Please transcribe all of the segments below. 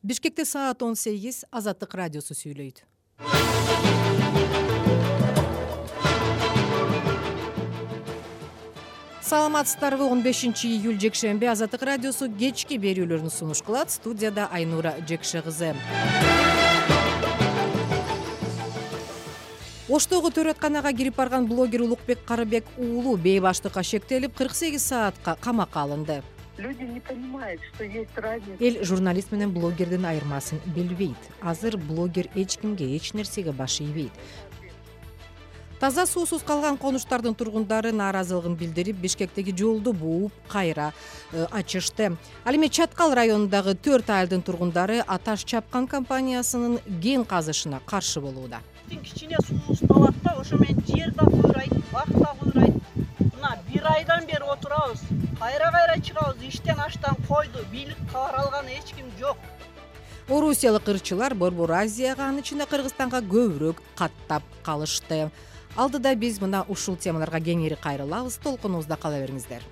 Бишкекте саат 18 Азаттык радиосу сүйлөйт. Саламатсыздарбы? 15 июль жекшемби Азаттык радиосу кечки берүүлөрүн сунуш кылат. Студияда Айнура Жекше кызы. Оштогу төрөтканага кирип барган блогер Улукбек Карыбек уулу бейбаштыкка шектелип 48 саатка камакка алынды. Люди не понимают, что есть разница. Эл журналист менен блогердин айырмасын билбейт. Азыр блогер эч кимге, эч нерсеге баш ийбейт. Таза суусуз калган конуштардын тургундары нааразылыгын билдирип, Бишкектеги жолду бууп, кайра ачышты. Ал эми Чаткал районундагы 4 айылдын тургундары Аташ чапкан компаниясынын кен казышына каршы болууда. Кичине суусуз талат да, ошо менен жер да куйрайт, бак да куйрайт. Мына 1 айдан бери отурабыз. Кайра чыгабыз, иштен аштан койду, бийлик кабар алган эч ким жок. Орусиялык ырчылар Борбор Азияга, анын ичинде Кыргызстанга көбүрөөк каттап калышты. Алдыда биз мына ушул темаларга кеңири кайрылабыз, толкунубузда кала бериңиздер.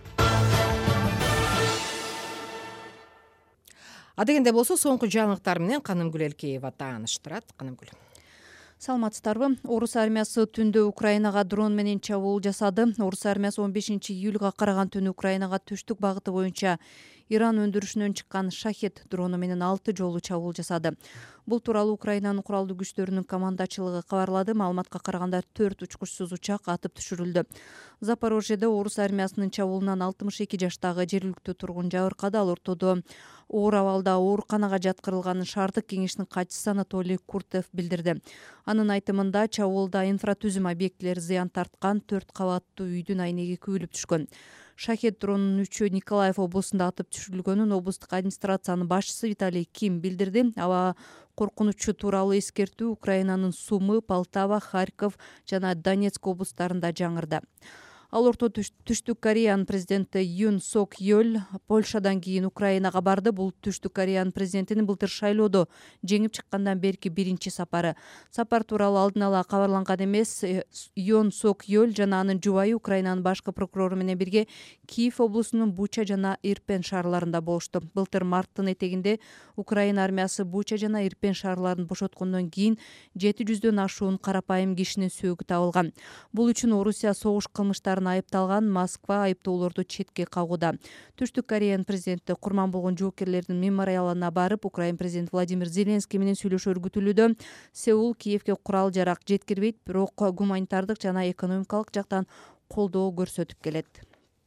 Адегенде болсо соңку жаңылыктар менен Канымгүл Элкеева тааныштырат. Канымгүл. Саламатсыздарбы? Орус армиясы түндө Украинага дрон менен чабуул жасады. Орус армиясы 15 июлга караган түнү Украинага түштүк багыты боюнча Иран өндүрүшүнөн чыккан Шахед дрону менен 6 жолу чабуул жасады. Бул тууралуу Украинанын куралдуу күчтөрүнүн командачылыгы кабарлады. Маалыматка караганда 4 учкучсуз учак атып түшүрүлдү. Запорожьеде орус армиясынын чабуулунан 62 жаштагы жергиликтүү тургун жабыркады. Ал ортодо оор абалда ооруканага жаткырылганын шаардык кеңештин катчысы Анатолий Куртев билдирди. Анын айтымында чабуулда инфратүзүм объектилери зыян тарткан, 4 кабаттуу үйдүн айнеги күйүлүп түшкөн. Шахед дронунун 3-ü Николаев облусунда атып түшүрүлгөнүн облустук администрациянын башчысы Виталий Ким билдирди. Аба коркунучу тууралуу эскертүү Украинанын Сумы, Полтава, Харьков жана Донецк облустарында жаңырды. Ал орто Түштүк Кореянын президенти Юн Сок Йоль Польшадан кийин Украинага барды. Бул Түштүк Кореянын президентинин былтыр шайлоодо жеңип чыккандан берки биринчи сапары. Сапар тууралуу алдын ала кабарланган эмес. Юн Сок Йоль жана анын жубайы Украинанын башкы прокурору менен бирге Киев облусунун Буча жана Ирпен шаарларында болушту. Былтыр марттын этегинде Украина армиясы Буча жана Ирпен шаарларын бошоткондон кийин 700дөн ашуун карапайым кишинин сөөгү табылган. Бул үчүн Орусия согуш кылмыштары айыпталган. Москва айыптоолорду четке кагууда. Түштүк Кореянын президенти курман болгон жоокерлердин мемориалына барып, Украин президенти Владимир Зеленский менен сүйлөшөр күтүлүүдө. Сеул Киевге курал жарак жеткирбейт, бирок гуманитардык жана экономикалык жактан колдоо көрсөтүп келет.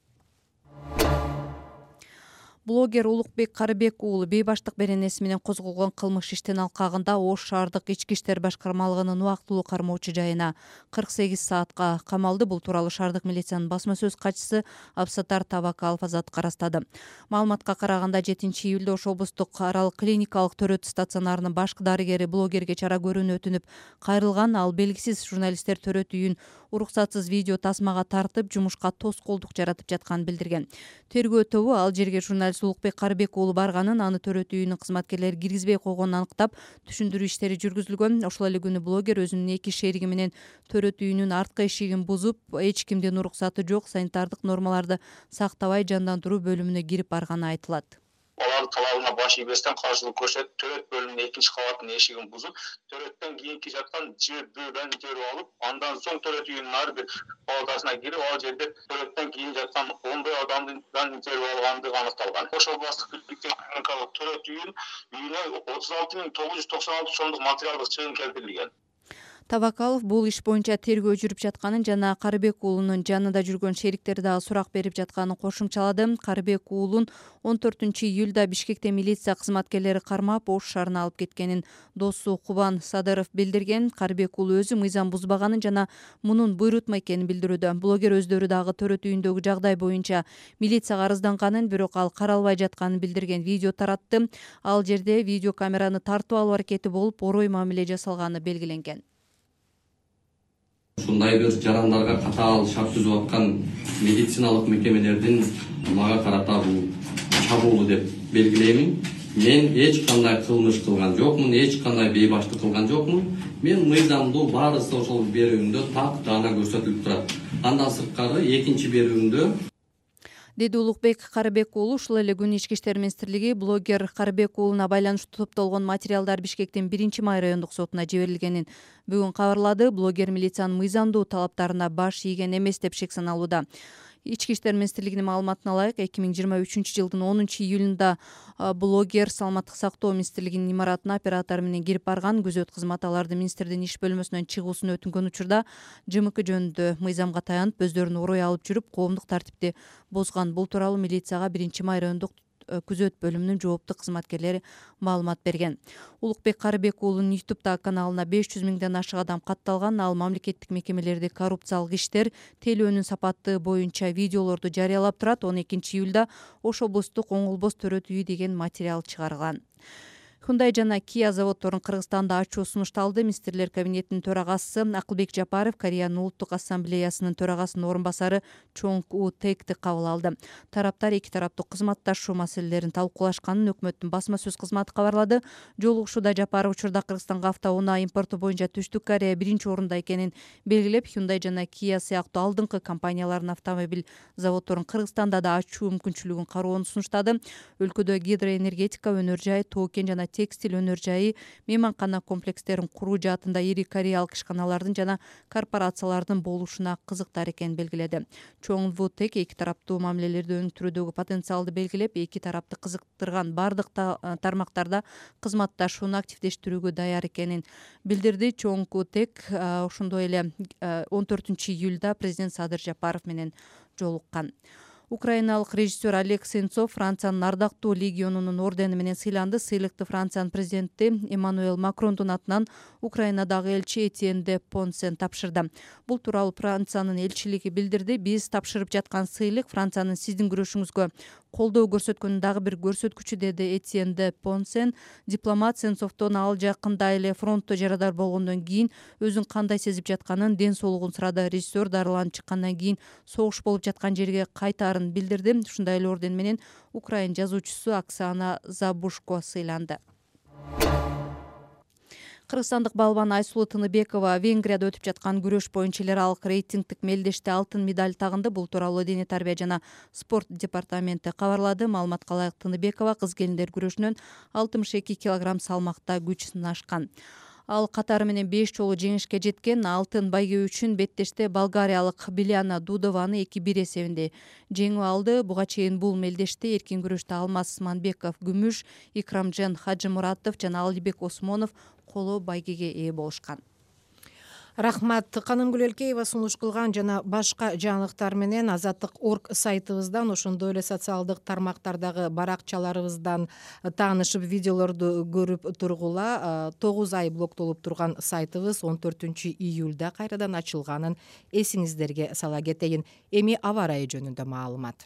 Блогер Улукбек Карыбек уулу бейбаштык беренеси менен козголгон кылмыш иштин алкагында Ош шаардык ички иштер башкармалыгынын убактылуу кармоочу жайына 48 саатка камалды. Бул тууралуу шаардык милициянын басма сөз катчысы Абсатар Табакалов Азаттыкка ырастады. Маалыматка караганда 7 июлда Ош облустук аралык клиникалык төрөт стационарынын башкы дарыгери блогерге чара көрүүнү өтүнүп кайрылган. Ал белгисиз журналисттер төрөт үйүн уруксатсыз видео тасмага тартып, жумушка тоскоолдук жаратып жатканын билдирген. Тергөө тобу ал жерге журналист Улукбек Карыбек уулу барганын, аны төрөт үйүнүн кызматкерлери киргизбей койгонун аныктап, түшүндүрүү иштери жүргүзүлгөн. Ошол эле күнү блогер өзүнүн 2 шериги менен төрөт үйүнүн арткы эшигин бузуп, эч кимдин уруксаты жок, санитардык нормаларды сактабай жандандыруу бөлүмүнө кирип барганы айтылат. Алардын талабына баш ийбестен каршылык көрсөтүп, төрөт бөлүмүнүн 2 кабатынын эшигин бузуп, төрөттөн кийинки жактан бөлүн теріп алып, андан соң төрөт үйүнүн ар бир палатасына кирип, ал жерде төрөттөн кийин жаккан 10 адамдын теріп алгандыгы аныкталган. Ош областык бийликтин клиникалык төрөт үйүнө 36.996 сомдук материалдык чыгым келтирилген. Табакалов бул иш боюнча тергөө жүрүп жатканын жана Карыбек уулунун жанында жүргөн шериктери дагы сурак берип жатканын кошумчалады. Карыбек уулун 14 июлда Бишкекте милиция кызматкерлери кармап, Ош шаарына алып кеткенин досу Кубан Садыров билдирген. Карыбек уулу өзү мыйзам бузбаганын жана мунун буйрутма экенин билдирүүдө. Блогер өздөрү дагы төрөт үйүндөгү жагдай боюнча милицияга арызданганын, бирок ал каралбай жатканын билдирген. Видео таратты. Ал жерде видео камераны тартып алуу аракети болуп, орой мамиле жасалганы белгиленген. Ушундай бир жарандарга катаал шарт түзүп аткан медициналык мекемелердин мага карата бул чабуулу деп белгилеймин. Мен эч кандай кылмыш кылган жокмун, эч кандай бейбаштык кылган жокмун. Мен мыйзамдуу баарысы ошол берүүмдө так даана көрсөтүлүп турат. Андан сырткары экинчи берүүмдө деди Улукбек Карыбек уулу. Ушул эле күнү Ички иштер министрлиги блогер Карыбек уулуна байланыштуу топтолгон материалдар Бишкектин 1-Май райондук сотуна жиберилгенин бүгүн кабарлады. Блогер милициянын мыйзамдуу талаптарына баш ийген эмес деп шек саналууда. Ички иштер министрлигинин маалыматына ылайык 2023 жылдын 10-июлунда блогер саламаттык сактоо министрлигинин имаратына оператор менен кирип барган. Күзөт кызматы аларды министрдин иш бөлмөсүнөн чыгуусун өтүнгөн учурда ЖМК жөнүндө мыйзамга таянып өздөрүн орой алып жүрүп коомдук тартипти бозган. Бул тууралуу милицияга 1-Май райондук күзөт бөлүмүнүн жооптуу кызматкерлери маалымат берген. Улукбек Карыбек уулунун YouTube каналына 500 миңден ашык адам катталган. Ал мамлекеттик мекемелерде коррупциялык иштер, тейлөөнүн сапаты боюнча видеолорду жарыялап турат. 12-июлда Ош облустук Оңолбос төрөт үйү деген материал чыгарган. Hyundai жана Kia заводдорун Кыргызстанда ачуу сунушталды. Министрлер кабинетинин төрагасы Акылбек Жапаров Кореянын улуттук ассамблеясынын төрагасынын орун басары Чонг У Текти кабыл алды. Тараптар эки тараптуу кызматташуу маселелерин талкуулашканын өкмөттүн басма сөз кызматы кабарлады. Жолугушууда Жапаров учурда Кыргызстанга автоунаа импорту боюнча Түштүк Корея 1-орунда экенин белгилеп, Hyundai жана Kia сыяктуу алдыңкы компаниялардын автомобиль заводдорун Кыргызстанда да ачуу мүмкүнчүлүгүн кароону сунуштады. Өлкөдө гидроэнергетика, өнөр жай, тоо-кен жана текстиль өнөр жайы, мейманкана комплекстерин куруу жаатында ири кореялык ишканалардын жана корпорациялардын болушуна кызыктар экенин белгиледи. Чоң Ву Тек эки тараптуу мамилелерди өнүктүрүүдөгү потенциалды белгилеп, эки тарапты кызыктырган бардык тармактарда кызматташууну активдештирүүгө даяр экенин билдирди. Чоң Ву Тек ошондой эле 14-июлда президент Садыр Жапаров менен жолуккан. Украиналык режиссер Олег Сенцов Франциянын ардактуу легионунун ордени менен сыйланды. Сыйлыкты Франциянын президенти Эммануэл Макрондун атынан Украинадагы элчи Этьен де Понсен тапшырды. Бул тууралуу Франциянын элчилиги билдирди. Биз тапшырып жаткан сыйлык Франциянын сиздин күрөшүңүзгө колдоо көрсөткөнүн дагы бир көрсөткүчү, деди Этьен де Понсен. Дипломат Сенцовдон ал жакында эле фронтто жарадар болгондон кийин өзүн кандай сезип жатканын, ден соолугун сурады. Режиссер дарыланып чыккандан кийин согуш болуп жаткан жерге кайтаарын билдирди. Ушундай эле орден менен Украин жазуучусу Оксана Забушко сыйланды. Кыргызстандык балбан Айсулуу Тыныбекова Венгрияда өтүп жаткан күрөш боюнча эл аралык рейтингдик мелдеште алтын медаль тагынды. Бул тууралуу Дене тарбия жана спорт департаменти кабарлады. Маалыматка ылайык Тыныбекова кыз келиндер күрөшүнөн 62 кг салмакта күч сынашкан. Ал катары менен 5 жолу жеңишке жеткен. Алтын байгө үчүн беттеште болгариялык Биляна Дудованы 2-1 эсебинде жеңип алды. Буга чейин бул мелдеште эркин күрөштө Алмаз Манбеков күмүш, Икрамжан Хаджимуратов жана Алибек Осмонов коло байгеге ээ болушкан. Рахмат. Канымгүл Элкеева сунуш кылган жана башка жаңылыктар менен Азаттык.орг сайтыбыздан, ошондой эле социалдык тармактардагы баракчаларыбыздан таанышып, видеолорду көрүп тургула. 9 ай блоктолуп турган сайтыбыз 14-июлда кайрадан ачылганын эсиңиздерге сала кетейин. Эми аба ырайы жөнүндө маалымат.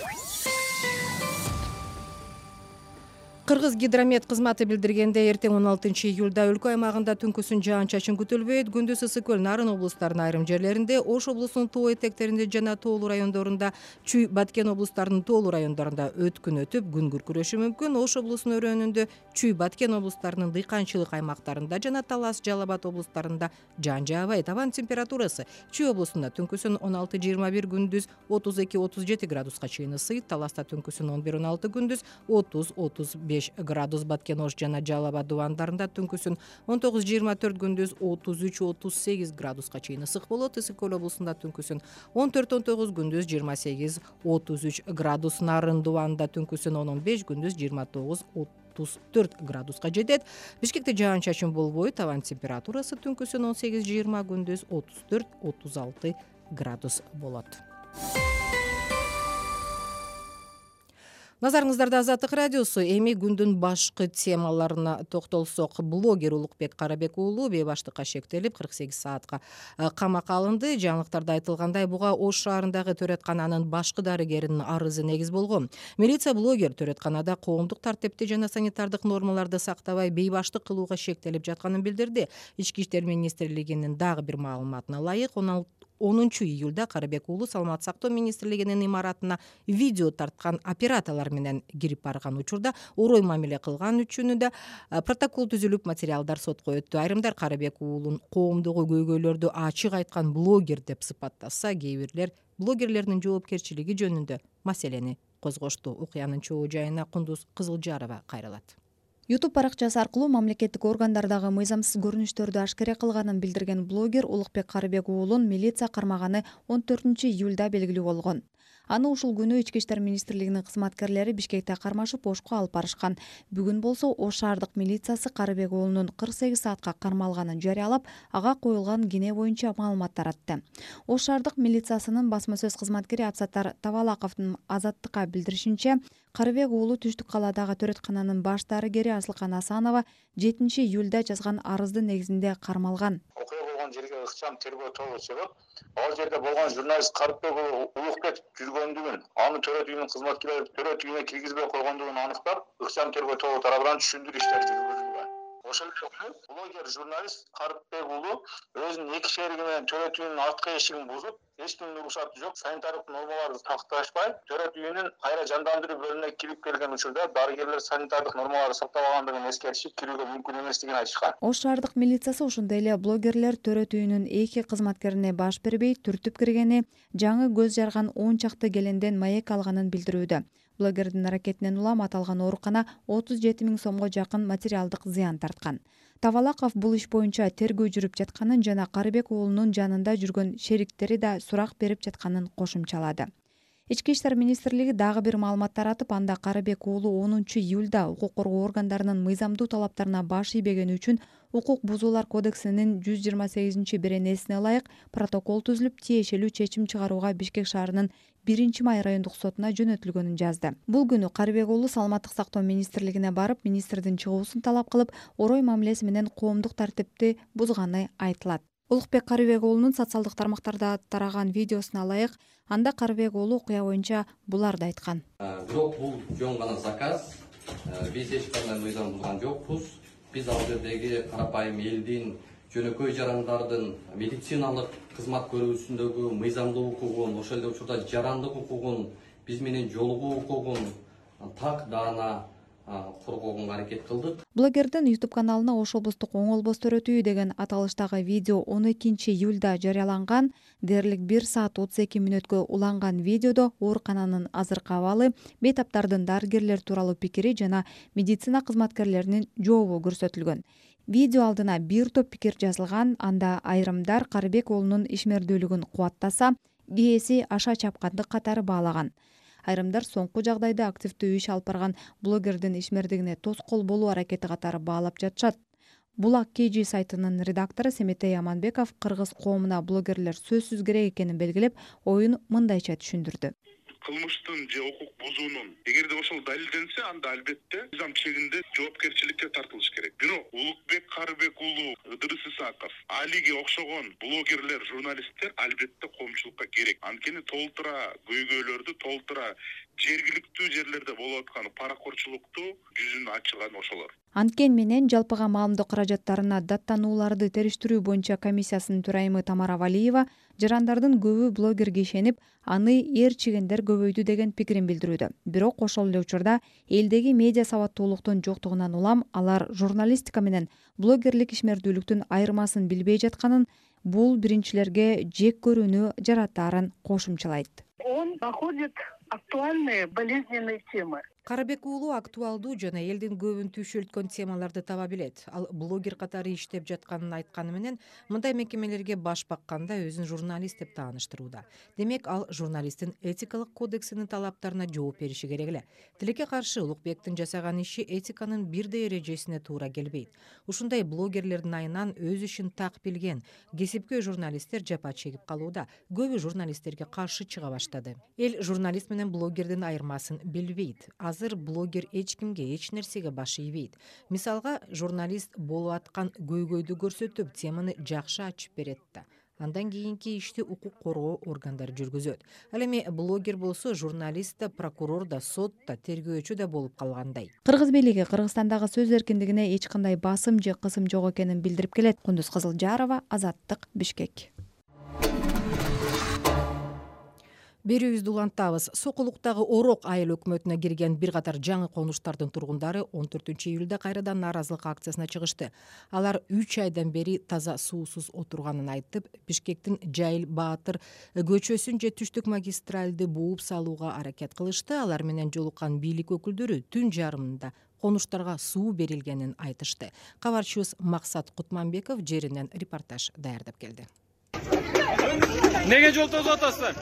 Кыргыз гидромет кызматы билдиргендей, эртең 16-июлда өлкө аймагында түнкүсүн жаан-чачын күтүлбөйт. Күндүз ысык көл, Нарын облустарынын айрым жерлеринде, Ош облусунун тоо этектеринде жана тоолуу райондорунда, Чүй, Баткен облустарынын тоолуу райондорунда өткүн өтүп, күн күркүрөшү мүмкүн. Ош облусунун өрөөнүндө, Чүй, Баткен облустарынын дыйканчылык аймактарында жана Талас, Жалал Абад облустарында жаан жаабайт. Абанын температурасы Чүй облусунда түнкүсүн 16-21, күндүз 32-37 градуска чейин ысыйт. Таласта түнкүсүн 11-16, күндүз 30-35 градус. Баткен, Ош жана Жалал Абад дубандарында түнкүсүн 19-24, күндүз 33-38 градуска чейин ысык болот. Ысык көл облусунда түнкүсүн 14-19, күндүз 28-33 градус. Нарын дубанында түнкүсүн 15, күндүз 29-34 градуска жетет. Бишкекте жаан-чачын болбойт. Абанын температурасы түнкүсүн 18-20, күндүз 34-36 градус болот. Назарыңыздарда Азаттык радиосу. Эми күндүн башкы темаларына токтолсок, блогер Улукбек Карыбек уулу бейбаштыкка шектелип 48 саатка камакка алынды. Жаңылыктарда айтылгандай, буга Ош шаарындагы төрөткананын башкы дарыгеринин арызы негиз болгон. Милиция блогер төрөтканада коомдук тартипти жана санитардык нормаларды сактабай бейбаштык кылууга шектелип жатканын билдирди. Ички иштер министрлигинин дагы бир маалыматына ылайык, 10-июлда Карыбек уулу Саламат сактоо министрлигинин имаратына видео тарткан операторлор менен кирип барган учурда орой мамиле кылган үчүн да протокол түзүлүп, материалдар сотко өттү. Айрымдар Карыбек уулун коомдогу көйгөйлөрдү ачык айткан блогер деп сыпаттаса, кээ бирлер блогерлердин жоопкерчилиги жөнүндө маселени козгошту. Окуянын чогуу жайына Кундуз Кызылжарова кайрылат. YouTube баракчасы аркылуу мамлекеттик органдардагы мыйзамсыз көрүнүштөрдү ашкере кылганын билдирген блогер Улукбек Карыбек уулун милиция кармаганы 14-июлда белгилүү болгон. Аны ушул күнү Ички иштер министрлигинин кызматкерлери Бишкекте кармашып ошко алып барышкан. Бүгүн болсо Ош шаардык милициясы Карыбек уулунун 48 саатка кармалганын жарыялап, ага коюлган кине боюнча маалымат таратты. Ош шаардык милициясынын басма сөз кызматкери Абсаттар Тавалаковдун Азаттыкка билдиришинче, Карыбек уулу Түштүк калаадагы төрөткананын баш дарыгери Асылкан Асанова 7-июлда жазган арыздын негизинде кармалган. Окуя болгон жерге ыкчам тергөө тобу чыгып, ал жерде болгон журналист Карыбек Улукбек жүргөндүгүн, аны төрөт үйүнүн кызматкерлери төрөт үйүнө киргизбей койгондугун аныктап, ыкчам тергөө тобу тарабынан түшүндүрүү иштери жүргүзүлгөн. Ошол эле блогер журналист Карыбек уулу өзүнүн 2 шериги менен төрөт үйүнүн арткы эшигин бузуп, эч кимдин уруксаты жок, санитардык нормаларды сакташпай, төрөт үйүнүн кайра жандандыруу бөлүмүнө кирип келген учурда дарыгерлер санитардык нормаларды сактабагандыгын эскертишип, кирүүгө мүмкүн эместигин айтышкан. Ош шаардык милициясы ошондой эле блогерлер төрөт үйүнүн 2 кызматкерине баш бербей түртүп киргени, жаңы көз жарган 10 чакты келенден маек алганын билдирүүдө. Блогердин аракетинен улам аталган оорукана 37 000 сомго жакын материалдык зыян тарткан. Тавалаков бул иш боюнча тергөө жүрүп жатканын жана Карыбек уулунун жанында жүргөн шериктери да сурак берип жатканын кошумчалады. Ички иштер министрлиги дагы бир маалымат таратып, анда Карыбек уулу 10-июлда укук коргоо органдарынын мыйзамдуу талаптарына баш ийбегени үчүн Укук бузуулар кодексинин 128-беренесине ылайык протокол түзүлүп, тиешелүү чечим чыгарууга Бишкек шаарынын 1-май райондук сотуна жөнөтүлгөнүн жазды. Бул күнү Карыбек уулу Саламаттык сактоо министрлигине барып, министрдин чыгуусун талап кылып, орой мамилеси менен коомдук тартипти бузганы айтылат. Улукбек Карыбек уулунун социалдык тармактарда тараган видеосуна ылайык, анда Карыбек уулу окуя боюнча буларды айткан. Бирок бул жөн гана заказ. Биз эч кандай мыйзам бузган жокпуз. Биз ал жердеги карапайым элдин, жөнөкөй жарандардын медициналык кызмат көрүүсүндөгү мыйзамдуу укугун, ошол эле учурда жарандык укугун, биз менен жолугуу укугун так даана коргоого аракет кылдык. Блогердин YouTube каналына Ош облустук Оңолбос төрөт үйү деген аталыштагы видео 12-июлда жарыяланган. Дээрлик 1 саат 32 мүнөткө уланган видеодо оорукананын азыркы абалы, бейтаптардын дарыгерлер тууралуу пикири жана медицина кызматкерлеринин жообу көрсөтүлгөн. Видео алдына бир топ пикир жазылган, анда айрымдар Карыбек уулунун ишмердүүлүгүн кубаттаса, кээси аша чапкандык катары баалаган. Айрымдар соңку жагдайда активдүү иш алып барган блогердин ишмердигине тоскоол болуу аракети катары баалап жатышат. Булак KG сайтынын редактору Семетей Аманбеков кыргыз коомуна блогерлер сөзсүз керек экенин белгилеп, оюн мындайча түшүндүрдү. Кылмыштын же укук бузуунун эгерде ошол далилденсе, анда албетте мыйзам чегинде жоопкерчиликке тартылыш керек. Бирок Улукбек Карыбек уулу, Ыдырыс Исаков, Алиге окшогон блогерлер, журналисттер албетте коомчулукка керек. Анткени толтура көйгөйлөрдү, толтура жергиликтүү жерлерде болуп аткан паракорчулукту жүзүн ачыган ошолор. Анткен менен жалпыга маалымдоо каражаттарына даттанууларды териштирүү боюнча комиссиясынын төрайымы Тамара Валиева жарандардын көбү блогерге ишенип, аны ээрчигендер көбөйдү деген пикирин билдирүүдө. Бирок ошол эле учурда элдеги медиа сабаттуулуктун жоктугунан улам алар журналистика менен блогерлик ишмердүүлүктүн айырмасын билбей жатканын, бул биринчилерге жек көрүүнү жаратаарын кошумчалайт. Он находит актуальные, болезненные темы. Карыбек уулу актуалдуу жана элдин көбүн түйшөлткөн темаларды таба билет. Ал блогер катары иштеп жатканын айтканы менен мындай мекемелерге баш бакканда өзүн журналист деп тааныштырууда. Демек, ал журналисттин этикалык кодексинин талаптарына жооп бериши керек эле. Тилекке каршы Улукбектин жасаган иши этиканын бирдей эрежесине туура келбейт. Ушундай блогерлердин айынан өз ишин так билген кесипкөй журналисттер жапа чегип калууда. Көбү журналисттерге каршы чыга баштады. Эл журналист менен блогердин айырмасын билбейт. Азыр блогер эч кимге, эч нерсеге баш ийбейт. Мисалга, журналист болуп аткан көйгөйдү көрсөтүп, теманы жакшы ачып берет да. Андан кийинки ишти укук коргоо органдары жүргүзөт. Ал эми блогер болсо журналист да, прокурор да, сот да, тергөөчү да болуп калгандай. Кыргыз бийлиги Кыргызстандагы сөз эркиндигине эч кандай басым же кысым жок экенин билдирип келет. Кундуз Кызылжарова, Азаттык, Бишкек. Берүүбүздү улантабыз. Сокулуктагы Орок айыл өкмөтүнө кирген бир катар жаңы конуштардын тургундары 14-июлда кайрадан нааразылык акциясына чыгышты. Алар 3 айдан бери таза суусуз отурганын айтып, Бишкектин Жайыл Баатыр көчөсүн же түштүк магистралды бууп салууга аракет кылышты. Алар менен жолуккан бийлик өкүлдөрү түн жарымында конуштарга суу берилгенин айтышты. Кабарчыбыз Максат Кутманбеков жеринен репортаж даярдап келди. Неге жол тозуп атасыздар?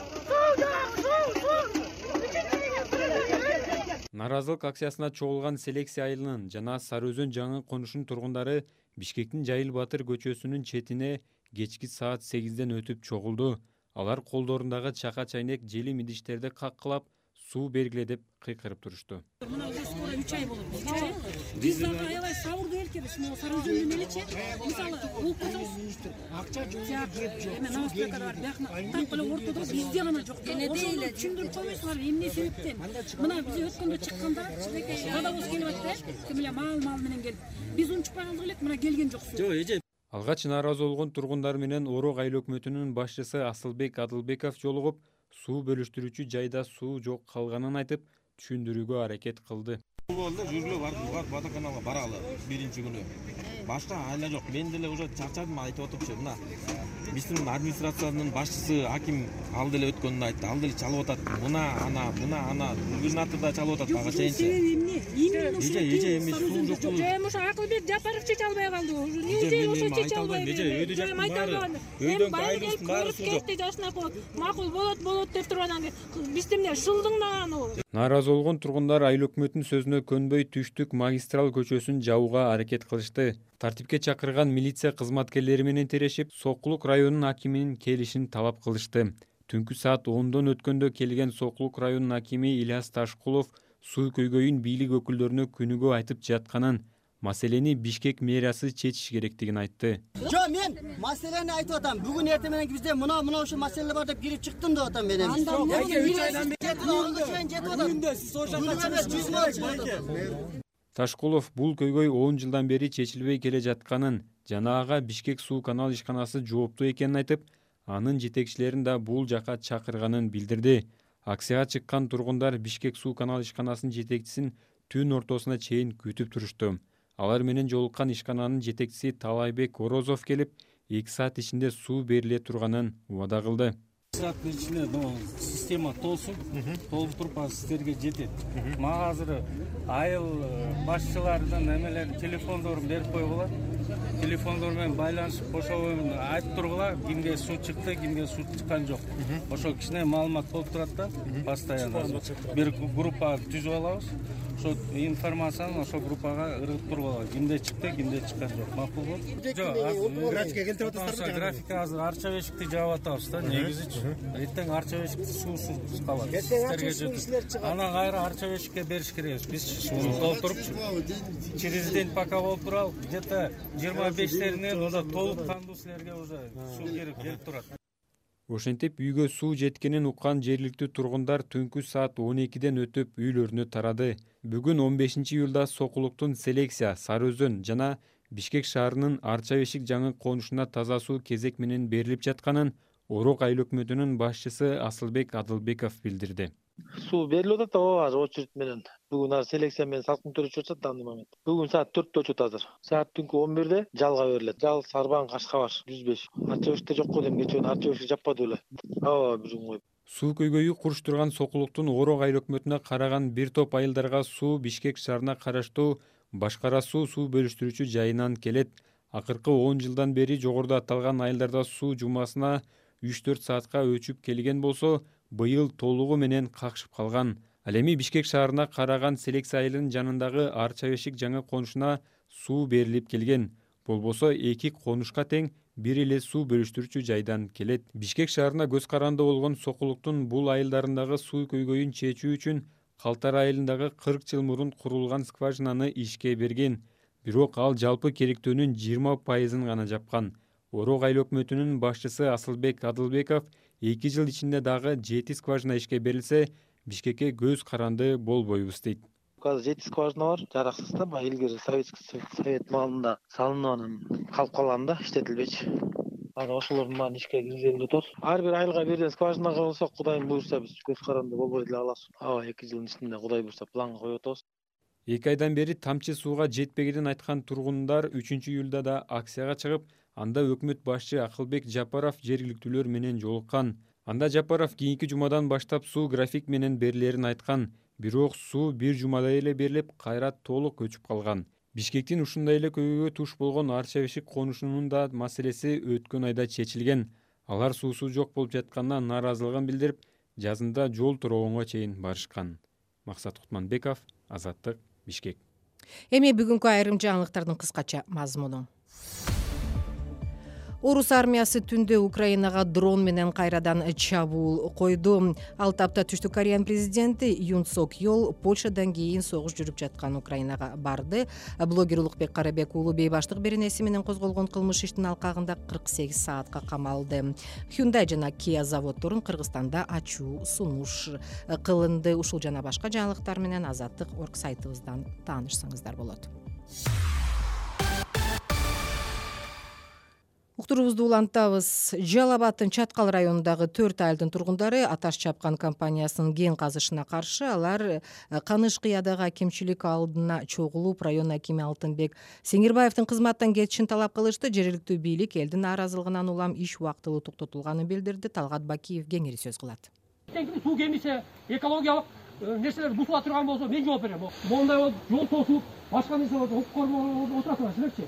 Нааразылык акциясына чогулган Селексия айылынын жана Сары Өзөн жаңы конушунун тургундары Бишкектин Жайыл Батыр көчөсүнүн четине кечки саат 8ден өтүп чогулду. Алар колдорундагы чака чайнек желим идиштерди каккылап суу бергиле деп кыйкырып турушту. Мына уже скоро 3 ай болот. Биз дагы аябай сабырдуу эркебиз. Мына Сары Өзөндүн элечи, мисалы, болуп кетебиз. Акча жок, эме намазбекка бар, бияктан так эле ортодо бизде гана жок. Ошону түшүндүрүп койбойсуңарбы, эмне себептен? Мына биз өткөндө чыкканда, водовоз келип атты, ким эле мал менен келип. Биз унчукпай калдык элек, мына келген жоксуз. Жок, эже. Алгач нааразы болгон тургундар менен Орок айыл өкмөтүнүн башчысы Асылбек Адылбеков жолугуп, суу бөлүштүрүүчү жайда суу жок калганын айтып, түшүндүрүүгө аракет кылды. Жүргүлө бар водоканалга баралы биринчи күнү. Башка айла жок. Мен деле уже чарчадым айтып отурчу. Мына биздин администрациянын башчысы Аким ал деле өткөндө айтты. Ал деле чалып атат. Мына ана губернаторда чалып атат ага чейинчи. Эже эми суу жок. Жем ошо Акылбек Жапаровчу чалбай калды. Неже ошо чалбай. Өйдө жактын баары. Өйдөн кайрылыштын баары суу жок. Макул болот деп туруп анан биз эмне шылдыңдан ал. Нааразы болгон тургундар айыл өкмөтүнүн сөзүнө көнбөй түштүк магистрал көчөсүн жабууга аракет кылышты. Тартипке чакырган милиция кызматкерлери менен терешип, Сокулук районунун акиминин келишин талап кылышты. Түнкү саат 10дон өткөндө келген Сокулук районунун акими Ильяс Ташкулов суу көйгөйүн бийлик өкүлдөрүнө күнүгө айтып жатканын, маселени Бишкек мэриясы чечиш керектигин айтты. Жок, мен маселени айтып атам. Бүгүн эртең менен бизде мына ошо маселе бар деп кирип чыктым деп атам мен. Ташкулов бул көйгөй 10 жылдан бери чечилбей келе жатканын жана ага Бишкек суу канал ишканасы жооптуу экенин айтып, анын жетекчилерин да бул жака чакырганын билдирди. Акцияга чыккан тургундар Бишкек суу канал ишканасынын жетекчисин түн ортосуна чейин күтүп турушту. Алар менен жолуккан ишкананын жетекчиси Талайбек Орозов келип, 2 саат ичинде суу бериле турганын убада кылды. Сааттын ичинде система толсун, толуп туруп сиздерге жетет. Мага азыр айыл башчыларынын эмелер телефондорун берип койгула. Телефондор менен байланышып, ошо айтып тургула, кимге суу чыкты, кимге суу чыккан жок. Ошо кичине маалымат болуп турат да, постоянно. Бир группа түзүп алабыз. Ошо информацияны ошо группага ыргыт тургула. Кимде чыкты, кимде чыккан жок. Макулбу? Жок, графикке келтирип атасыздар. Графикка азыр Арча Бешикти жаап атабыз да, негизичи. Эртең Арча Бешикти суусуз калат. Анан кайра Арча Бешикке бериш керекпиз. Биз сууну толтурупчу. Через день пока болуп туралы, где-то 25-леринен уже толукканду силерге уже суу келип турат. Ошентип үйгө суу жеткенин уккан жергиликтүү тургундар түнкү саат 12ден өтүп үйлөрүнө тарады. Бүгүн 15-июлда Сокулуктун Селексия, Сары Өзөн жана Бишкек шаарынын Арча Бешик жаңы конушуна таза суу кезек менен берилип жатканын Орок айыл өкмөтүнүн башчысы Асылбек Адылбеков билдирди. Суу берилип атат ооба очередь менен. Бүгүн Селексия менен салкын төрөчүп атат данный момент. Бүгүн саат 4дө өчөт азыр. Саат түнкү 11де жалга берилет. Жал Сарбан Кашкабар 105. Арча Бешикте жок кой дем кечөөнү Арча Бешик жаппады эле. Ооба бүгүн кой. Суу көйгөйү куруштурган Сокулуктун Орок айыл өкмөтүнө караган бир топ айылдарга суу Бишкек шаарына караштуу Башкара суу бөлүштүрүүчү жайынан келет. Акыркы 10 жылдан бери жогоруда аталган айылдарда суу жумасына 3-4 саатка өчүп келген болсо, быйыл толугу менен какшып калган. Ал эми Бишкек шаарына караган Селексия айылынын жанындагы Арча Бешик жаңы конушуна суу берилип келген. Болбосо 2 конушка тең бир эле суу бөлүштүрүүчү жайдан келет. Бишкек шаарына көз каранды болгон Сокулуктун бул айылдарындагы суу көйгөйүн чечүү үчүн Калтар айылындагы 40 жыл мурун курулган скважинаны ишке берген. Бирок ал жалпы керектөөнүн 20% гана жапкан. Орок айыл өкмөтүнүн башчысы Асылбек Адылбеков 2 жыл ичинде дагы 7 скважина ишке берилсе, Бишкекке көз каранды болбойбуз дейт. Азыр 7 скважина бар, жараксыз да, илгери совет маалында салынып анан калып калган да, иштетилбейчи. Анан ошолордун баарын ишке киргизгенге өтөбүз. Ар бир айылга бирден скважина кылсак, Кудайым буйрса биз көз каранды болбой деле калабыз. 2 жылдын ичинде Кудай буйрса планга коюп атабыз. 2 айдан бери тамчы сууга жетпегенин айткан тургундар 3-июлда да акцияга чыгып, анда өкмөт башчы Акылбек Жапаров жергиликтүүлөр менен жолуккан. Анда Жапаров кийинки жумадан баштап суу график менен берилерин айткан. Бирок суу бир жумада эле берилип, кайра толук өчүп калган. Бишкектин ушундай эле көйгөйгө туш болгон Арча-Бишик конушунун да маселеси өткөн айда чечилген. Алар суусу жок болуп жатканына нааразылыгын билдирип, жазында жол туругунга чейин барышкан. Максат Кутманбеков, Азаттык, Бишкек. Эми бүгүнкү айрым жаңылыктардын кыскача мазмуну. Орус армиясы түндө Украинага дрон менен кайрадан чабуул койду. Ал тапта Түштүк Кореянын президенти Юн Сок Йол Польшадан кийин согуш жүрүп жаткан Украинага барды. Блогер Улукбек Карабек уулу бейбаштык беренеси менен козголгон кылмыш иштин алкагында 48 саатка камалды. Hyundai жана Kia заводдорун Кыргызстанда ачуу сунуш кылынды. Ушул жана башка жаңылыктар менен Азаттык орг сайтыбыздан таанышсаңыздар болот. Уктурубузду улантабыз. Жалал Абадтын Чаткал районундагы 4 айылдын тургундары Аташ чапкан компаниясынын кен казышына каршы алар Канышкыядагы акимчилик алдына чогулуп, район акими Алтынбек Сеңирбаевдин кызматтан кетишин талап кылышты. Жергиликтүү бийлик элдин нааразылыгынан улам иш убактылуу токтотулганын билдирди. Талгат Бакиев кеңири сөз кылат. Суу кемисе экологиялык нерселер бузула турган болсо мен жооп берем. Мондай болуп жол тосуп, башка нерсе болуп окуп отурасыңар силерчи?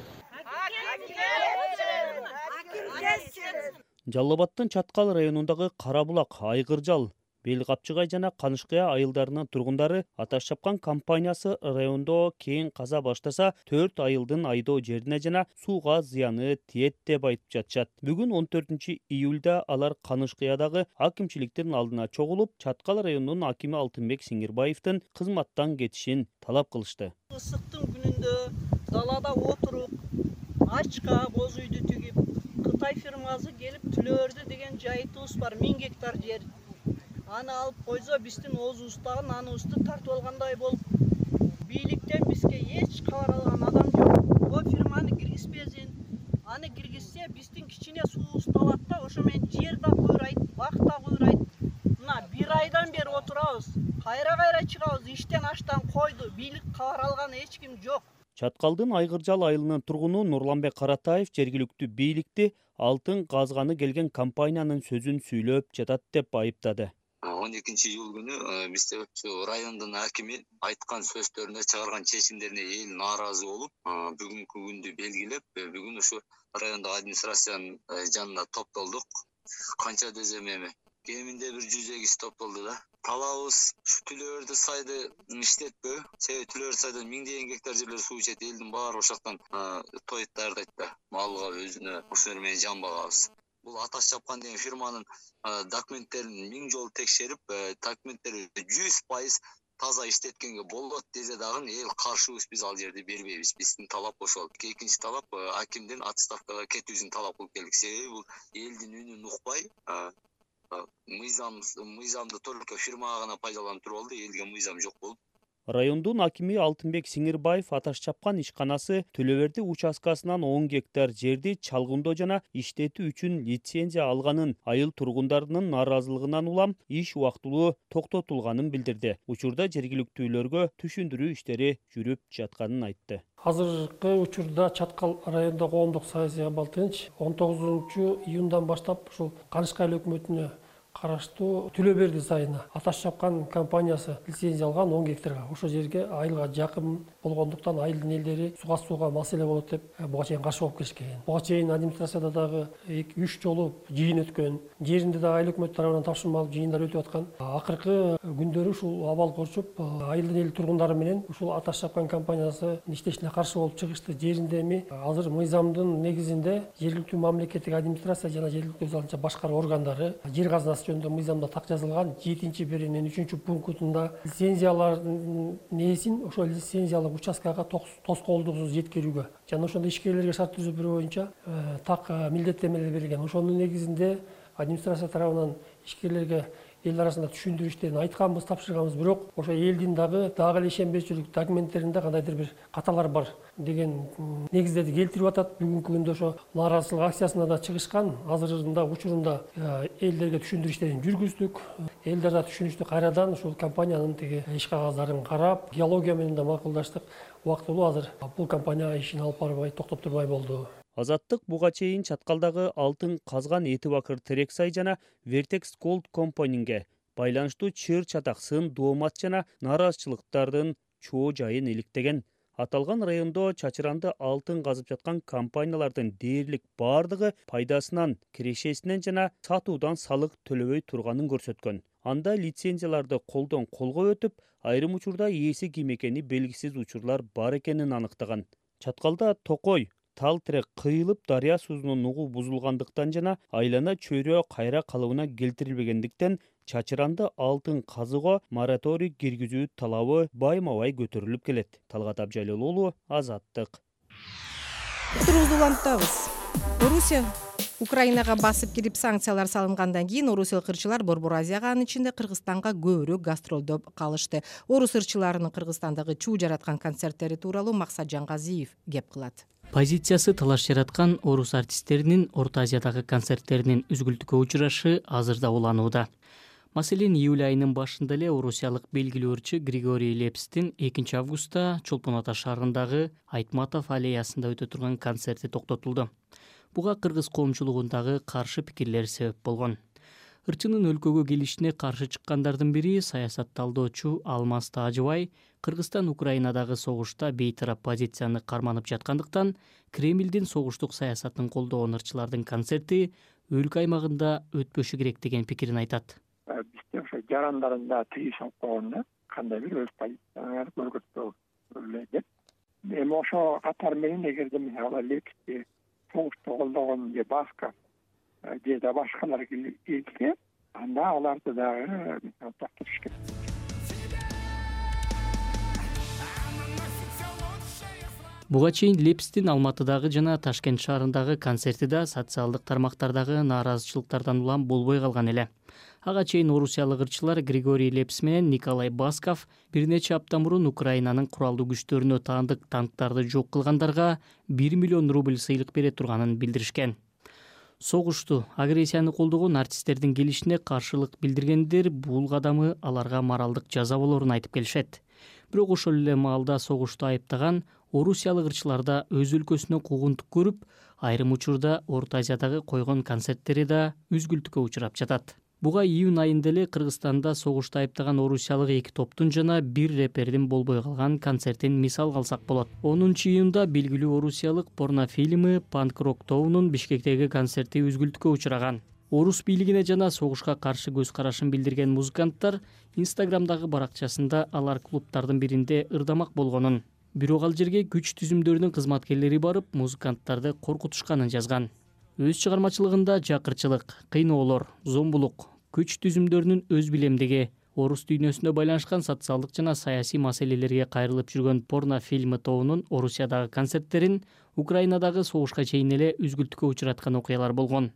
Жалал Абадтын Чаткал районундагы Карабулак, Айгыржал, Белкапчыгай жана Канышкыя айылдарынын тургундары Аташ чапкан компаниясы райондо кен каза баштаса 4 айылдын айдоо жерине жана сууга зыяны тиет деп айтып жатышат. Бүгүн 14-июлда алар Канышкыядагы акимчиликтин алдына чогулуп, Чаткал районунун акими Алтынбек Сеңирбаевдин кызматтан кетишин талап кылышты. Ысыктын күнүндө далада отуруп, ачка боз үйдү тигип, Кытай фирмасы келип Түлөөрдү деген жайытыбыз бар 1000 гектар жер. Аны алып койсо биздин оозубуздагы наныбызды тартып алгандай болуп, бийликтен бизге эч кабар алган адам жок. О фирманы киргизбесин. Аны киргизсе биздин кичине суубузду алат да, ошо менен жер да куйрайт, бак да куйрайт. Мына 1 айдан бери отурабыз. Кайра чыгабыз, иштен аштан койду. Бийлик кабар алган эч ким жок. Чаткалдын Айгыржал айылынын тургуну Нурланбек Каратаев жергиликтүү бийликти алтын казганы келген компаниянын сөзүн сүйлөп жатат деп айыптады. 12-июл күнү бизде райондун акими айткан сөздөрүнө, чыгарган чечимдерине эл нааразы болуп, бүгүнкү күндү белгилеп, бүгүн ушу райондогу администрациянын жанына топтолдук. Канча десем эми кеминде 100 киши топтолду да. Талабыбыз ушу Түлөөрдү сайды иштетпөө. Себеби Түлөөр сайдан 1000 гектар жерлер суу ичет, элдин баары ошоктон тоюп даярдайт да. Малга өзүнө ошолор менен жан багабыз. Бул Аташ чапкан деген фирманын документтерин 1000 жолу текшерип, документтери 100% таза иштеткенге болот десе дагы эл каршыбыз, биз ал жерди бербейбиз. Биздин талап ошол. Экинчи талап акимдин отставкага кетүүсүн талап кылып келдик. Себеби бул элдин үнүн укпай, мыйзамды только фирмага гана пайдаланып туруп алды, элге мыйзам жок болуп. Райондун акими Алтынбек Сеңирбаев Аташ чапкан ишканасы Төлөберди участкасынан 10 гектар жерди чалгындоо жана иштетүү үчүн лицензия алганын, айыл тургундарынын нааразылыгынан улам иш убактылуу токтотулганын билдирди. Учурда жергиликтүүлөргө түшүндүрүү иштери жүрүп жатканын айтты. Азыркы учурда Чаткал райондо коомдук саясий абал тынч. 19-июндан баштап ушул Канышкай өкмөтүнө караштуу Түлөберди сайына Аташ чапкан компаниясы лицензия алган 10 гектарга. Ошол жерге айылга жакын болгондуктан айылдын элдери сууга маселе болот деп буга чейин каршы болуп келишкен. Буга чейин администрацияда дагы 2-3 жолу жыйын өткөн. Жеринде да айыл өкмөт тарабынан тапшырма алып жыйындар өтүп аткан. Акыркы күндөрү ушул абал көрчүп, айылдын эл тургундары менен ушул Аташ чапкан компаниясы иштешине каршы болуп чыгышты. Жеринде эми азыр мыйзамдын негизинде жергиликтүү мамлекеттик администрация жана жергиликтүү өзү башкаруу органдары жер казынасы жөнүндө мыйзамда так жазылган 7-беренин 3-пунктунда лицензиялардын нээсин ошол лицензиялык участкага тоскоолдуксуз жеткирүүгө жана ошондо ишкерлерге шарт түзүү боюнча так милдеттенмелер берилген. Ошонун негизинде администрация тарабынан ишкерлерге эл арасында түшүндүрүү иштерин айтканбыз, тапшырганбыз, бирок ошо элдин дагы эле ишенбестүүлүк документтеринде кандайдыр бир каталар бар деген негиздерди келтирип атат. Бүгүнкү күндө ошо нааразычылык акциясына да чыгышкан. Азырында учурунда элдерге түшүндүрүү иштерин жүргүздүк. Элдер да түшүнүштү, кайрадан ушул компаниянын тиги иш кагаздарын карап, геология менен да макулдаштык. Убактылуу азыр бул компания ишин алып барбай, токтоп турбай болду. Азаттык буга чейин Чаткалдагы алтын казган Эти Бакыр Терексай жана Vertex Gold Company'нге байланыштуу чыр чатак, сын доомат жана нааразычылыктардын чоо жайын иликтеген. Аталган райондо чачыранды алтын казып жаткан компаниялардын дээрлик бардыгы пайдасынан, кирешесинен жана сатуудан салык төлөбөй турганын көрсөткөн. Анда лицензияларды колдон колго өтүп, айрым учурда ээси ким экени белгисиз учурлар бар экенин аныктаган. Чаткалда токой, тал тирек кыйылып, дарыя суунун нугу бузулгандыктан жана айлана чөйрө кайра калыбына келтирилбегендиктен чачыранды алтын казууга мораторий киргизүү талабы байма-бай көтөрүлүп келет. Талгат Абжалил уулу, Азаттык. Турубузду улантабыз. Орусия Украинага басып кирип санкциялар салынгандан кийин орусиялык ырчылар Борбор Азияга, анын ичинде Кыргызстанга көбүрөөк гастролдоп калышты. Орус ырчыларынын Кыргызстандагы чуу жараткан концерттери тууралуу Максат Жангазиев кеп кылат. Позициясы талаш жараткан орус артисттеринин Орто Азиядагы концерттеринин үзгүлтүккө учурашы азырда уланууда. Маселен, июль айынын башында эле орусиялык белгилүү ырчы Григорий Лепстин 2 августта Чолпон Ата шаарындагы Айтматов аллеясында өтө турган концерти токтотулду. Буга кыргыз коомчулугундагы каршы пикирлер себеп болгон. Ырчынын өлкөгө келишине каршы чыккандардын бири саясатталдоочу Алмаз Таажыбай Кыргызстан Украинадагы согушта бейтарап позицияны карманып жаткандыктан Кремлдин согуштук саясатын колдогон ырчылардын концерти өлкө аймагында өтпөшү керек деген пикирин айтат. Бизде ошо жарандарында тийиш алып койгондо кандай бир өз позицияларды көргөзбөй эле. Эми ошо катар менен эгерде мисалы Лепсти согушту колдогон же Басков же да башкалар келсе, анда аларды дагы токтотуш керек. Буга чейин Лепстин Алматыдагы жана Ташкент шаарындагы концерти да социалдык тармактардагы нааразычылыктардан улам болбой калган эле. Ага чейин орусиялык ырчылар Григорий Лепс менен Николай Басков бир нече апта мурун Украинанын куралдуу күчтөрүнө таандык танктарды жок кылгандарга 1 миллион рубль сыйлык бере турганын билдиришкен. Согушту, агрессияны колдогон артисттердин келишине каршылык билдиргендер бул кадамы аларга моралдык жаза болорун айтып келишет. Бирок ошол эле маалда согушту айыптаган орусиялык ырчыларда өз өлкөсүнө куугунтук көрүп, айрым учурда Орто Азиядагы койгон концерттери да үзгүлтүккө учурап жатат. Буга июнь айында эле Кыргызстанда согушту айыптаган орусиялык 2 топтун жана 1 репердин болбой калган концертин мисал алсак болот. 10 июнда белгилүү орусиялык порнофильмы Punk Rock тобунун Бишкектеги концерти үзгүлтүккө учураган. Орус бийлигине жана согушка каршы көз карашын билдирген музыканттар Инстаграмдагы баракчасында алар клубтардын биринде ырдамак болгонун, бирок ал жерге күч түзүмдөрүнүн кызматкерлери барып, музыканттарды коркутушканын жазган. Өз чыгармачылыгында жакырчылык, кыйноолор, зомбулук, күч түзүмдөрүнүн өз билемдиги, орус дүйнөсүнө байланышкан социалдык жана саясий маселелерге кайрылып жүргөн порнофильмы тобунун Орусиядагы концерттерин Украинадагы согушка чейин эле үзгүлтүккө учураткан окуялар болгон.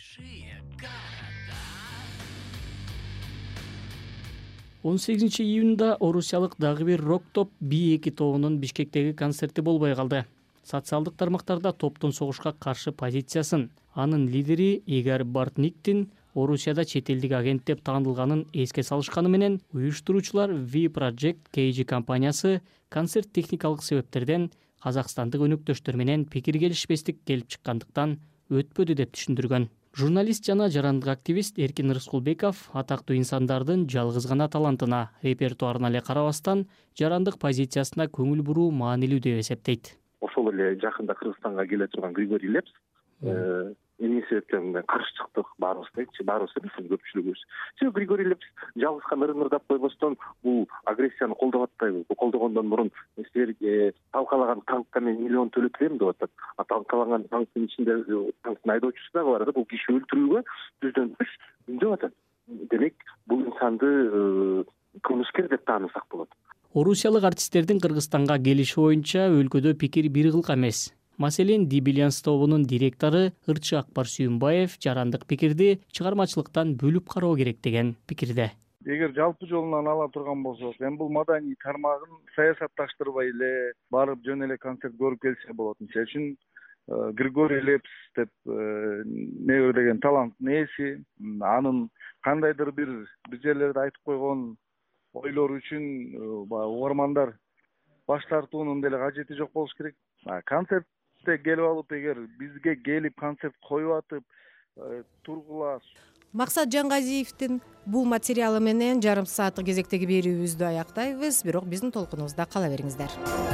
18 июнда орусиялык дагы бир рок топ B2 тобунун Бишкектеги концерти болбой калды. Социалдык тармактарда топтун согушка каршы позициясын, анын лидери Игорь Бортниктин Орусияда чет элдик агент деп таанылганын эске салышканы менен, уюштуруучулар V Project KG компаниясы концерт техникалык себептерден казакстандык өнөктөштөр менен пикир келишпестик келип чыккандыктан өтпөдү деп түшүндүргөн. Журналист жана жарандык активист Эркин Рыскулбеков атактуу инсандардын жалгыз гана талантына, репертуарына эле карабастан, жарандык позициясына көңүл буруу маанилүү деп эсептейт. Ошол эле жакында Кыргызстанга келе турган Григорий Лепс эмне себептен каршы чыктык баарыбыз дейчи, баарыбыз эмес, көпчүлүгүбүз. Григорий Лепс жалгыз гана ырдап койбостон бул агрессияны колдоп атпайбы? Бул колдогондон мурун силерге талкалаган танкка мен миллион төлөп берем деп атат. Талкалаган танктын ичинде танктын айдоочусу дагы бар да, бул киши өлтүрүүгө түздөн түз үндөп атат. Демек, бул инсанды кылмышкер деп таанысак болот. Орусиялык артисттердин Кыргызстанга келиши боюнча өлкөдө пикир бир кылка эмес. Маселен Дибилянс тобунун директору Ырчы Акбар Сүйүнбаев жарандык пикирди чыгармачылыктан бөлүп кароо керек деген пикирде. Эгер жалпы жолунан ала турган болсок, эми бул маданий тармагын саясатташтырбай эле барып жөн эле концерт көрүп келсе болот. Мисалы үчүн Григорий Лепс деп не деген таланттын ээси, анын кандайдыр бир жерлерде айтып койгон ойлор үчүн угармандар баш тартуунун деле кажети жок болуш керек. Концертте келип алып, эгер бизге келип концерт коюп атып тургула. Максат Жангазиевдин бул материалы менен жарым сааттык кезектеги берүүбүздү аяктайбыз, бирок биздин толкунубузда кала бериңиздер.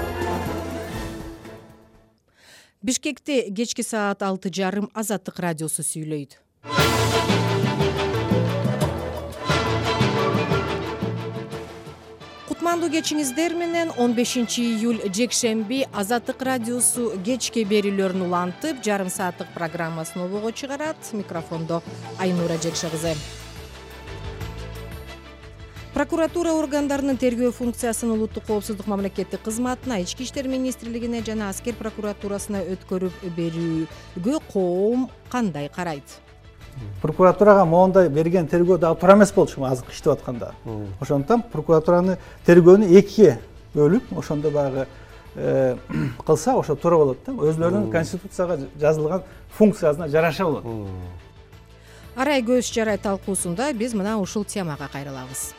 Бишкекте кечки саат 6:30 Азаттык радиосу сүйлөйт. Кутмандуу кечиңиздер менен 15 июль жекшемби Азаттык радиосу кечки берүүлөрүн улантып, жарым сааттык программасын обого чыгарат. Микрофондо Айнура Жекше кызы. Прокуратура органдарынын тергөө функциясын улуттук коопсуздук мамлекеттик кызматына, Ички иштер министрлигине жана аскер прокуратурасына өткөрүп берүүгө коом кандай карайт? Прокуратурага моундай берген тергөө дагы туура эмес болчу азыркы иштеп атканда. Ошондуктан прокуратураны тергөөнү экиге бөлүп, ошондо багы кылса ошо туура болот да. Өзлөрүнүн конституцияга жазылган функциясына жараша болот. Арай көз жарай талкуусунда биз мына ушул темага кайрылабыз.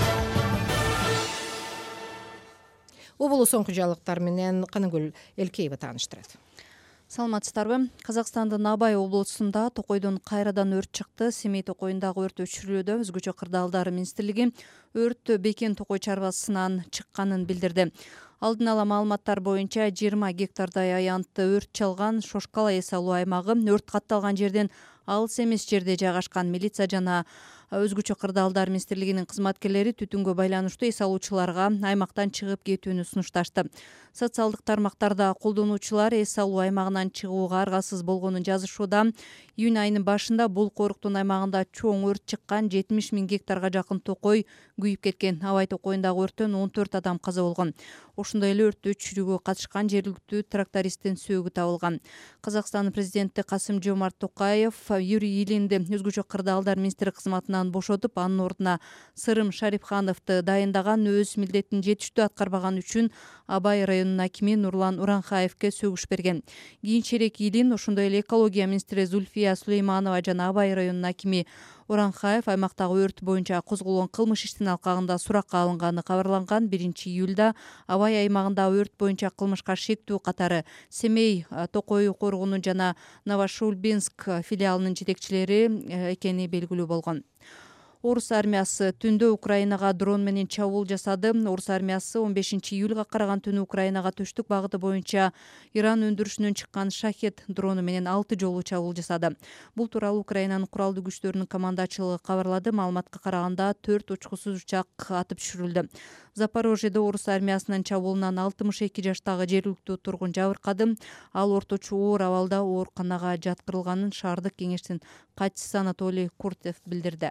Облус соңку жаңылыктар менен Каныгүл Элкеева тааныштырат. Саламатсыздарбы? Казакстандын Абай облусунда токойдон кайрадан өрт чыкты. Семей токойундагы өрт өчүрүлүүдө өзгөчө кырдаалдар министрлиги өрт Бекен токой чарбасынан чыкканын билдирди. Алдын ала маалыматтар боюнча 20 гектардай аянтты өрт чалган Шошкала эс алуу аймагы өрт катталган жерден алыс эмес жерде жайгашкан. Милиция жана өзгөчө кырдаалдар министрлигинин кызматкерлери түтүнгө байланыштуу эс алуучуларга аймактан чыгып кетүүнү сунушташты. Социалдык тармактарда колдонуучулар эс алуу аймагынан чыгууга аргасыз болгонун жазышууда. Июнь айынын башында бул коруктун аймагында чоң өрт чыккан, 70 000 гектарга жакын токой күйүп кеткен. Абай токойундагы өрттөн 14 адам каза болгон. Ошондой эле өрттү өчүрүүгө катышкан жергиликтүү трактористтин сөөгү табылган. Казакстандын президенти Касым-Жомарт Токаев Юрий Илинди өзгөчө кырдаалдар министри кызматынан бошотуп, анын ордуна Сырым Шарипхановду дайындаган, өз милдетин жетиштүү аткарбаган үчүн Абай районунун акими Нурлан Уранхаевке сөгүш берген. Кийинчерээк Илин ошондой эле экология министри Зульфия Сулейманова жана Абай районунун акими Уранхаев аймактагы өрт боюнча козголгон кылмыш иштин алкагында суракка алынганы кабарланган. 1 июлда Абай аймагында өрт боюнча кылмышка шектүү катары Семей Токой коргону жана Новошульбинск филиалынын жетекчилери экени белгилүү болгон. Орус армиясы түндө Украинага дрон менен чабуул жасады. Орус армиясы 15 июлга караган түнү Украинага төштүк багыты боюнча Иран өндүрүшүнөн чыккан шахет дрону менен 6 жолу чабуул жасады. Бул тууралуу Украинанын куралдуу күчтөрүнүн командачылыгы кабарлады. Маалыматка караганда 4 учкусуз учак атып түшүрүлдү. Запорожьеде орус армиясынын чабуулунан 62 жаштагы жергиликтүү тургун жабыркады. Ал орточо оор абалда ооруканага жаткырылганын шаардык кеңештин катчысы Анатолий Куртев билдирди.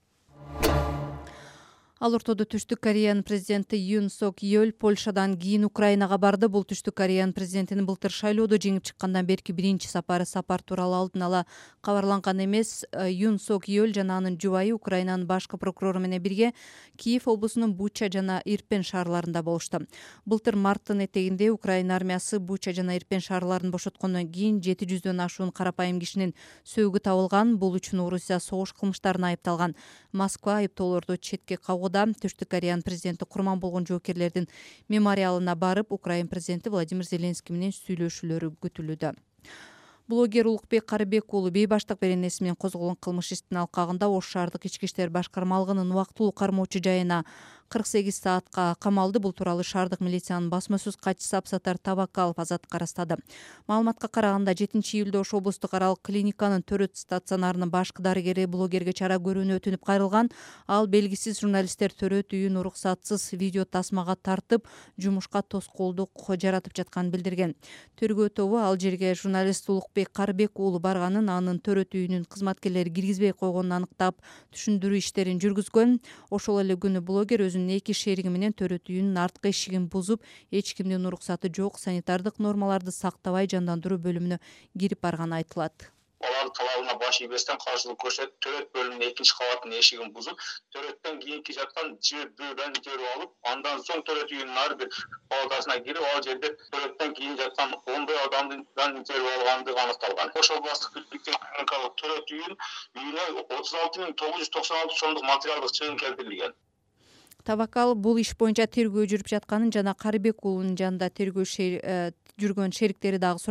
Ал ортодо Түштүк Кореянын президенти Юн Сок Йөл Польшадан кийин Украинага барды. Бул Түштүк Кореянын президентинин былтыр шайлоодо жеңип чыккандан берки биринчи сапары. Сапар тууралуу алдын ала кабарланган эмес. Юн Сок Йөл жана анын жубайы Украинанын башкы прокурору менен бирге Киев облусунун Буча жана Ирпен шаарларында болушту. Былтыр марттын этегинде Украина армиясы Буча жана Ирпен шаарларын бошоткондон кийин 700дөн ашуун карапайым кишинин сөөгү табылган. Бул үчүн Орусия согуш кылмыштарына айыпталган. Москва айыптоолорду четке кагууда. Түштүк Кореянын президенти курман болгон жоокерлердин мемориалына барып, Украин президенти Владимир Зеленский менен сүйлөшүүлөрү күтүлүүдө. Блогер Улукбек Карыбек уулу бейбаштык беренеси менен козголгон кылмыш иштин алкагында Ош шаардык ички иштер башкармалыгынын убактылуу кармоочу жайына 48 саатка камалды. Бул тууралуу шаардык милициянын басма сөз катчысы Абсатар Табакалов Азаттыкка арастады. Маалыматка караганда 7 июлда Ош облустук аралык клиниканын төрөт стационарынын башкы дарыгери блогерге чара көрүүнү өтүнүп кайрылган. Ал белгисиз журналисттер төрөт үйүн уруксатсыз видео тасмага тартып, жумушка тоскоолдук жаратып жатканын билдирген. Тергөө тобу ал жерге журналист Улукбек Карыбек уулу барганын, анын төрөт үйүнүн кызматкерлери киргизбей койгонун аныктап, түшүндүрүү иштерин жүргүзгөн. Ошол эле күнү блогер өзүнүн өзүнүн 2 шериги менен төрөт үйүнүн арткы эшигин бузуп, эч кимдин уруксаты жок санитардык нормаларды сактабай жандандыруу бөлүмүнө кирип барганы айтылат. Алардын талабына баш ийбестен каршылык көрсөтүп, төрөт бөлүмүнүн 2 кабатынын эшигин бузуп, төрөттөн кийинки жактан жибөдөн итерип алып, андан соң төрөт үйүнүн ар бир палатасына кирип, ал жерде төрөттөн кийин жаткан 10 адамдын итерип алгандыгы аныкталган. Ош областык бийликтин клиникалык төрөт үйүнө 36.996 сомдук материалдык чыгым келтирилген. Табакал бул иш боюнча тергөө жүрүп жатканын жана Карыбек уулунун жанында тергөө жүргөн шериктери дагы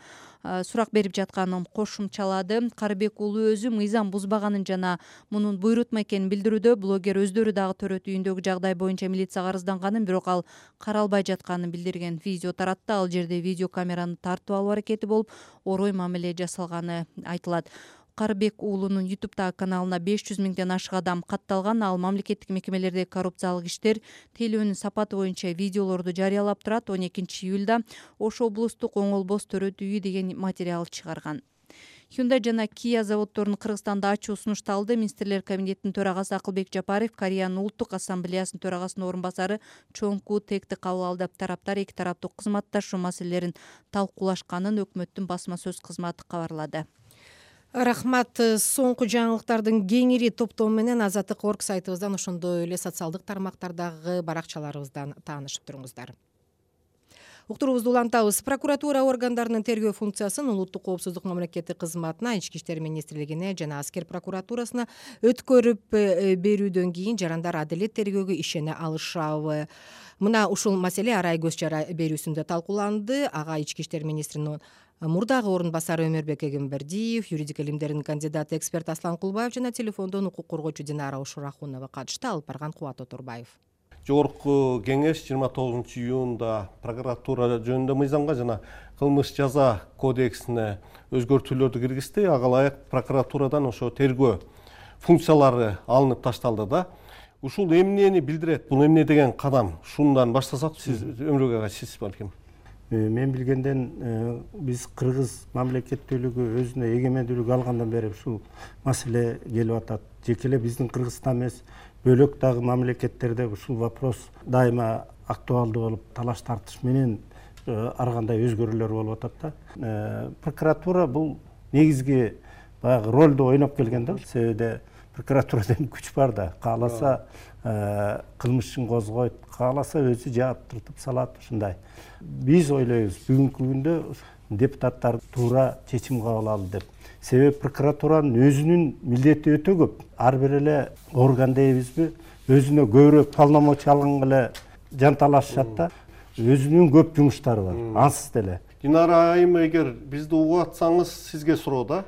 сурак берип жатканын кошумчалады. Карыбек уулу өзү мыйзам бузбаганын жана мунун буйрутма экенин билдирүүдө. Блогер өздөрү дагы төрөт үйүндөгү жагдай боюнча милицияга арызданганын, бирок ал каралбай жатканын билдирген. Видео таратты. Ал жерде видеокамераны тартып алуу аракети болуп, орой мамиле жасалганы айтылат. Карыбек уулунун YouTube'дагы каналына 500 миңден ашык адам катталган. Ал мамлекеттик мекемелердеги коррупциялык иштер, тейлөөнүн сапаты боюнча видеолорду жарыялап турат. 12-июлда Ош облустук Оңолбос төрөт үйү деген материал чыгарган. Hyundai жана Kia заводдорунун Кыргызстанда ачуу сунушталды. Министрлер кабинетинин төрагасы Акылбек Жапаров Кореянын улуттук ассамблеясынын төрагасынын орун басары Чоңку Текти кабыл алды. Тараптар эки тараптуу кызматташуу маселелерин талкуулашканын өкмөттүн басма сөз кызматы кабарлады. Рахмат. Соңку жаңылыктардын кеңири топтому менен Азаттык Орг сайтыбыздан, ошондой эле социалдык тармактардагы баракчаларыбыздан таанышып туруңуздар. Уктуруубузду улантабыз. Прокуратура органдарынын тергөө функциясын улуттук коопсуздук мамлекеттик кызматына, Ички иштер министрлигине жана аскер прокуратурасына өткөрүп берүүдөн кийин жарандар адилет тергөөгө ишене алышабы. Мына ушул маселе арай көз жара берүүсүндө талкууланды. Ага Ички иштер министринин мурдагы орун басары Өмөрбек Эгембердиев, юридика илимдеринин кандидаты эксперт Аслан Кулбаев жана телефондон укук коргоочу Динара Ушурахунова катышты. Алып барган Кубат Оторбаев. Жогорку кеңеш 29-июнда прокуратура жөнүндө мыйзамга жана кылмыш жаза кодексине өзгөртүүлөрдү киргизди. Ага ылайык прокуратурадан ошо тергөө функциялары алынып ташталды да. Ушул эмнени билдирет? Бул эмне деген кадам? Шундан баштасак, сиз Өмөрбек ага, сиз балким. Мен билгенден биз кыргыз мамлекеттүүлүгү өзүнө эгемендүүлүк алгандан бери ушул маселе келип атат. Жеке эле биздин Кыргызстан эмес, бөлөк дагы мамлекеттерде ушул вопрос дайыма актуалдуу болуп, талаш тартыш менен ар кандай өзгөрүүлөр болуп атат да. Прокуратура бул негизги баягы ролду ойноп келген да. Себеби прокуратурадан күч бар да. Кааласа кылмышын козгойт, кааласа өзү жаап туртуп салат, ушундай. Биз ойлойбуз, бүгүнкү күндө депутаттар туура чечим кабыл алды деп. Себеби прокуратуранын өзүнүн милдети өтө көп. Ар бир эле орган дейбизби, өзүнө көбүрөөк полномочия алган эле жанталашышат да. Өзүнүн көп жумуштары бар, ансыз деле. Динара айым, эгер бизди угуп атсаңыз, сизге суроо да.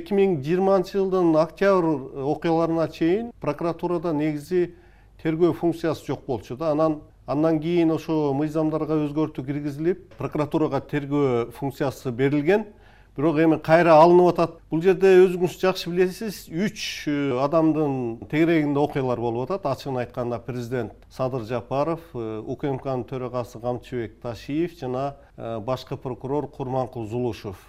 2020-жылдын октябрь окуяларына чейин прокуратурада негизи тергөө функциясы жок болчу да. Андан кийин ошо мыйзамдарга өзгөртүү киргизилип, прокуратурага тергөө функциясы берилген. Бирок эми кайра алынып атат. Бул жерде өзүңүз жакшы билесиз, 3 адамдын тегерегинде окуялар болуп атат. Ачыгын айтканда президент Садыр Жапаров, УКМКнын төрагасы Камчыбек Ташиев жана башкы прокурор Курманкул Зулушев.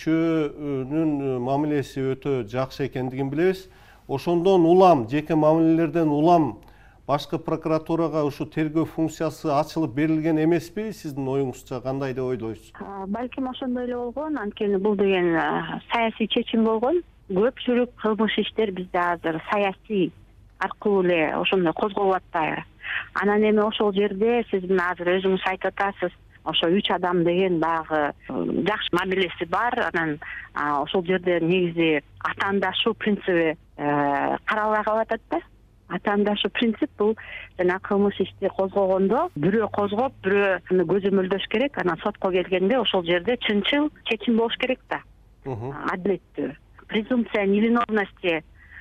Үчөөнүн мамилеси өтө жакшы экендигин билебиз. Ошондон улам, жеке мамилелерден улам башкы прокуратурага ушу тергөө функциясы ачылып берилген эмеспи? Сиздин оюңузча кандай деп ойлойсуз? Балким ошондой эле болгон. Анткени бул деген саясий чечим болгон. Көпчүлүк кылмыш иштер бизде азыр саясий аркылуу эле ошондой козголуп атпайбы? Анан эми ошол жерде сиз мына азыр өзүңүз айтып атасыз. Ошо 3 адам деген баягы жакшы мамилеси бар. Анан ошол жерде негизи атаандашуу принциби каралбай калып атат да. Атаандашуу принцип бул жана кылмыш ишти козгогондо бирөө козгоп, бирөө көзөмөлдөш керек. Анан сотко келгенде ошол жерде чынчыл чечим болуш керек да. Адилеттүү. Презумпция невиновности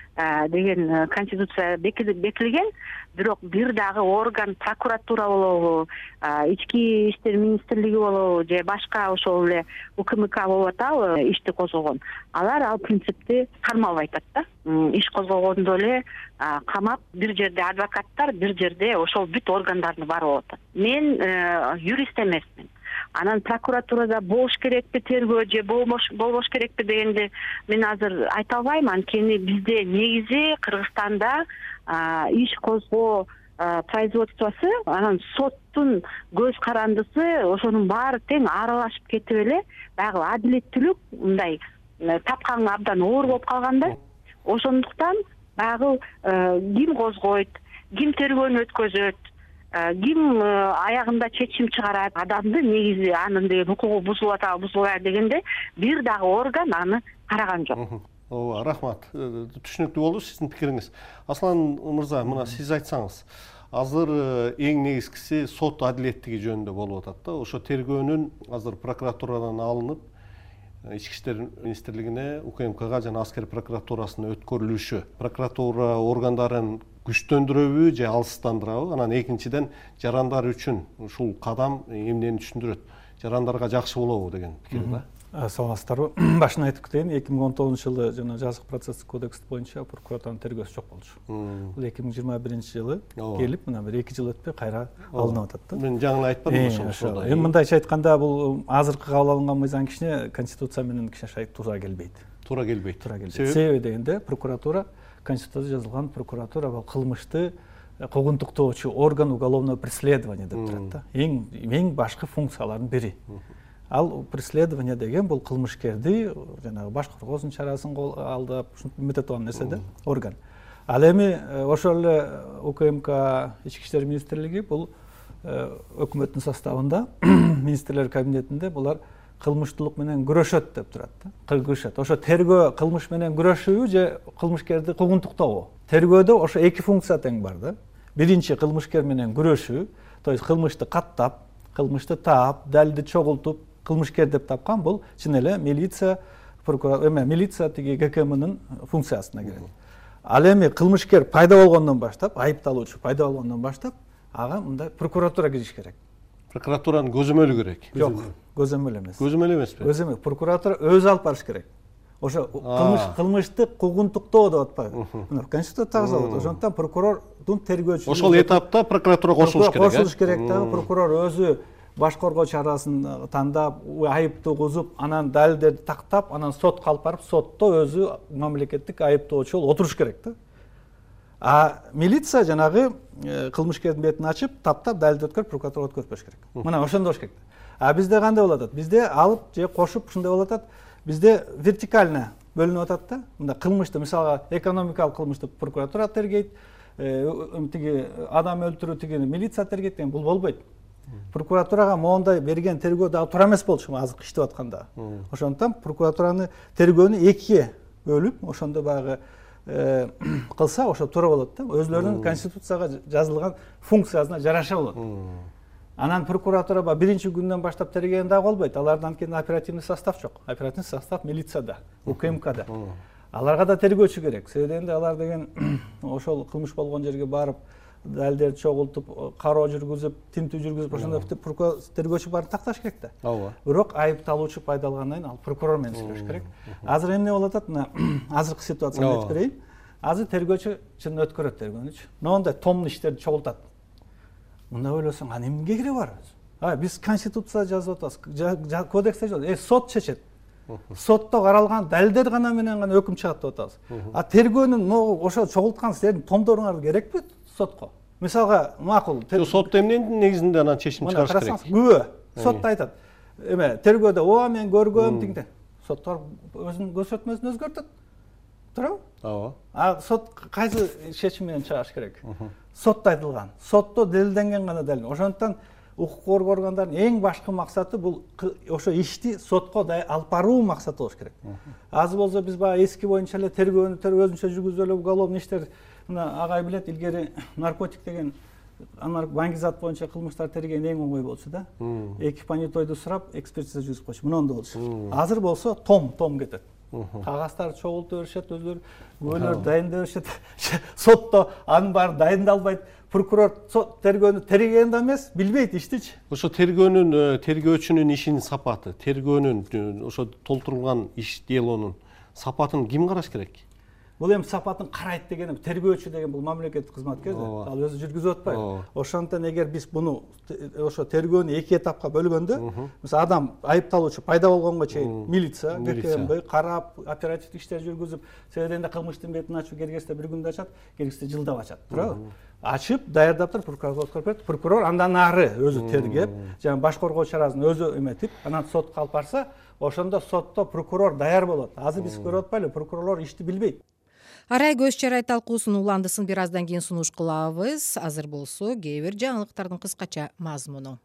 деген конституция бекилген, бирок бир дагы орган, прокуратура болобу, ички иштер министрлиги болобу же башка ошол эле УКМК болуп атабы ишти козгогон. Алар ал принципти кармалбай атат да. Иш козгогондо эле камап, бир жерде адвокаттар, бир жерде ошол бүт органдардын баары болуп атат. Мен юрист эмесмин. Анан прокуратурада болуш керекпи тергөө же болбош керекпи дегенди мен азыр айта албайм. Анткени бизде негизи Кыргызстанда иш козгоо производствосы, анан соттун көз карандысы ошонун баары тең аралашып кетип эле баягы адилеттүүлүк мындай тапканга абдан оор болуп калганда, ошондуктан баягы ким козгойт, ким тергөөнү өткөзөт, ким аягында чечим чыгарат, адамды негизи анын деген укугу бузулуп атабы бузулбайбы дегенде бир дагы орган аны караган жок. Ооба, рахмат. Түшүнүктүү болду сиздин пикириңиз. Аслан мырза, мына сиз айтсаңыз, азыр эң негизгиси сот адилеттиги жөнүндө болуп атат да. Ошо тергөөнүн азыр прокуратурадан алынып, Ички иштер министрлигине, УКМКга жана аскер прокуратурасына өткөрүлүшү. Прокуратура органдарын күчтөндүрөбү же алыстандырабы? Анан экинчиден жарандар үчүн ушул кадам эмнени түшүндүрөт? Жарандарга жакшы болобу деген пикир да. Саламатсыздарбы? Башынан айтып кетейин, 2019-жылы жана жазык процесстик кодекс боюнча прокуратуранын тергөөсү жок болчу. Бул 2021-жылы келип, мына бир 2 жыл өтпөй кайра алынып атат да. Мен жаңы айтпадым ошол. Эми мындайча айтканда, бул азыркы кабыл алынган мыйзам кичине конституция менен кичине туура келбейт. Туура келбейт. Себеби дегенде прокуратура, конституцияда жазылган прокуратура бул кылмышты куугунтуктоочу орган уголовного преследования деп турат да. Эң башкы функциялардын бири. Ал преследование деген бул кылмышкерди жанагы баш коргоосунун чарасын алдап, ушинтип метод алган нерсе да, орган. Ал эми ошол эле УКМК Ички иштер министрлиги бул өкмөттүн составында министрлер кабинетинде булар кылмыштуулук менен күрөшөт деп турат да. Күрөшөт. Ошо тергөө кылмыш менен күрөшүүбү же кылмышкерди куугунтуктообу? Тергөөдө ошо эки функция тең бар да. Биринчи кылмышкер менен күрөшүү, то есть кылмышты каттап, кылмышты таап, далилди чогултуп, кылмышкер деп тапкан бул чын эле милиция, милиция тиги ГКМнын функциясына кирет. Ал эми кылмышкер пайда болгондон баштап, айыпталуучу пайда болгондон баштап, ага мындай прокуратура кириш керек. Прокуратуранын көзөмөлү керек. Жок, көзөмөл эмес. Көзөмөл эмеспи? Көзөмөл. Прокуратура өзү алып барыш керек. Ошо кылмышты куугунтуктоо деп атпайбы? Мына конституцияда жазылат. Ошондуктан прокурордун тергөөчүсү. Ошол этапта прокуратура кошулуш керек. Кошулуш керек да. Прокурор өзү баш коргоо чарасын тандап, айыптуу кузуп, анан далилдерди тактап, анан сотко алып барып, сотто өзү мамлекеттик айыптоочу болуп отуруш керек да. А милиция жанагы кылмышкердин бетин ачып, таптап, далилди өткөрүп, прокуратурага өткөрүш керек. Мына ошондо болуш керек. А бизде кандай болуп атат? Бизде алып же кошуп ушундай болуп атат. Бизде вертикально бөлүнүп атат да. Мында кылмышты, мисалга, экономикалык кылмышты прокуратура тергейт, тиги адам өлтүрүү тигини милиция тергейт деген бул болбойт. Прокуратурага моундай берген тергөө дагы туура эмес болчу азыркы иштеп атканда. Ошондуктан прокуратураны тергөөнү экиге бөлүп, ошондо баягы кылса ошо туура болот да. Өзлөрүнүн конституцияга жазылган функциясына жараша болот. Анан прокуратура биринчи күндөн баштап тергеген дагы болбойт. Алардан кийин оперативный состав жок. Оперативный состав милицияда, УКМКда. Аларга да тергөөчү керек. Себеби дегенде алар деген ошол кылмыш болгон жерге барып, далилдерди чогултуп, кароо жүргүзүп, тинтүү жүргүзүп, ошондой тергөөчү барып такташ керек да. Ооба. Бирок айыпталуучу пайда алгандан кийин ал прокурор менен сүйлөшүш керек. Азыр эмне болуп атат? Мына азыркы ситуацияны айтып берейин. Азыр тергөөчү чын өткөрөт тергөөнүчү. Моундай томный иштерди чогултат. Мында ойлосоң, а эмнеге кереги бар? Биз конституцияда жазып атабыз, кодексте жазып, сот чечет. Сотто каралган далилдер гана менен гана өкүм чыгат деп атабыз. А тергөөнүн ошо чогулткан силердин томдоруңар керекпи сотко? Мисалга, макул. Сотто эмненин негизинде анан чечим чыгарыш керек? Күбө. Сотто айтат. Тергөөдө ооба мен көргөм дегенде. Соттор өзүнүн көрсөтмөсүн өзгөртөт. Туурабы? Ооба. А сот кайсы чечим менен чыгарыш керек? Сотто айтылган. Сотто делилденген гана далил. Ошондуктан укук коргоо органдарынын эң башкы максаты бул ошо ишти сотко алып баруу максаты болуш керек. Азыр болсо биз баягы эски боюнча эле тергөөнү өзүнчө жүргүзүп эле уголовный иштер, мына агай билет, илгери наркотик деген баңгизат боюнча кылмыштар терген эң оңой болчу да. Эки понятойду сурап, экспертиза жүргүзүп койчу. Мындай болчу. Азыр болсо том кетет. Кагаздарды чогултуп беришет, өзлөрү күбөлөр дайындап беришет. Сотто анын баары дайындалбайт. Прокурор тергөөнү тергеген да эмес, билбейт иштичи. Ошо тергөөнүн, тергөөчүнүн ишинин сапаты, тергөөнүн ошо толтурулган иш делонун сапатын ким караш керек? Бул эми сапатын карайт деген, тергөөчү деген бул мамлекеттик кызматкер, ал өзү жүргүзүп атпайбы? Ошондуктан эгер биз буну ошо тергөөнү эки этапка бөлгөндө, мисалы адам айыпталуучу пайда болгонго чейин милиция, ГКМБ карап, оперативдик иштер жүргүзүп, себебинде кылмыштын бетин ачуу, кергесте бир күндө ачат, кергесте жылдап ачат, туурабы? ачып даярдап туруп прокурорго берет. Прокурор андан ары өзү тергеп, жана баш коргоо чарасын өзү эметип, анан сотко алып барса, ошондо сотто прокурор даяр болот. Азыр биз көрүп атпайлы, прокурорлор ишти билбейт. Арай көз чарай талкуусунун уландысын бир аздан кийин сунуш кылабыз. Азыр болсо кээ бир жаңылыктардын кыскача мазмуну.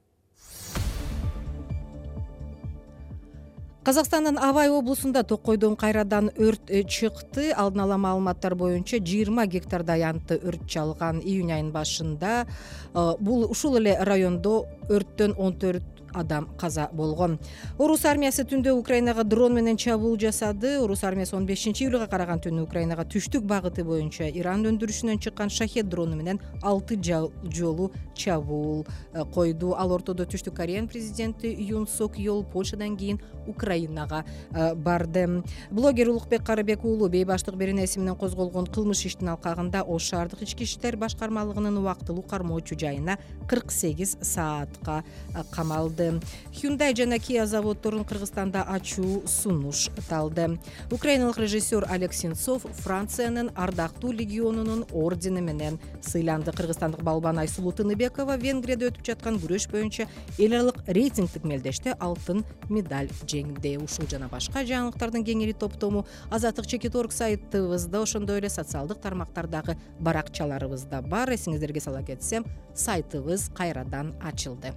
Казакстандын Абай облусунда Токойдон кайрадан өрт чыкты. Алдын ала маалыматтар боюнча 20 гектарда аянтты өрт чалган июнь айынын башында. Бул ушул эле райондо өрттөн 14 адам каза болгон. Орус армиясы түндө Украинага дрон менен чабуул жасады. Орус армиясы 15-июлга караган түнү Украинага түштүк багыты боюнча Иран өндүрүшүнөн чыккан шахет дрону менен 6 жолу чабуул койду. Ал ортодо Түштүк Кореянын президенти Юн Сок Йол Польшадан кийин Украинага барды. Блогер Улукбек Карыбек уулу бейбаштык беренеси менен козголгон кылмыш иштин алкагында Ош шаардык ички иштер башкармалыгынын убактылуу кармоочу жайына 48 саатка камалды. Hyundai жана Kia заводдорун Кыргызстанда ачуу сунушталды. Украиналык режиссер Олег Сенцов Франциянын ардактуу легионунун ордени менен сыйланды. Кыргызстандык балбан Айсулуу Тыныбекова Венгрияда өтүп жаткан күрөш боюнча эл аралык рейтингдик мелдеште алтын медаль жеңди. Ушул жана башка жаңылыктардын кеңири топтому Азаттык Чекит.орг сайтыбызда, ошондой эле социалдык тармактардагы баракчаларыбызда бар. Эсиңиздерге сала кетсем, сайтыбыз кайрадан ачылды.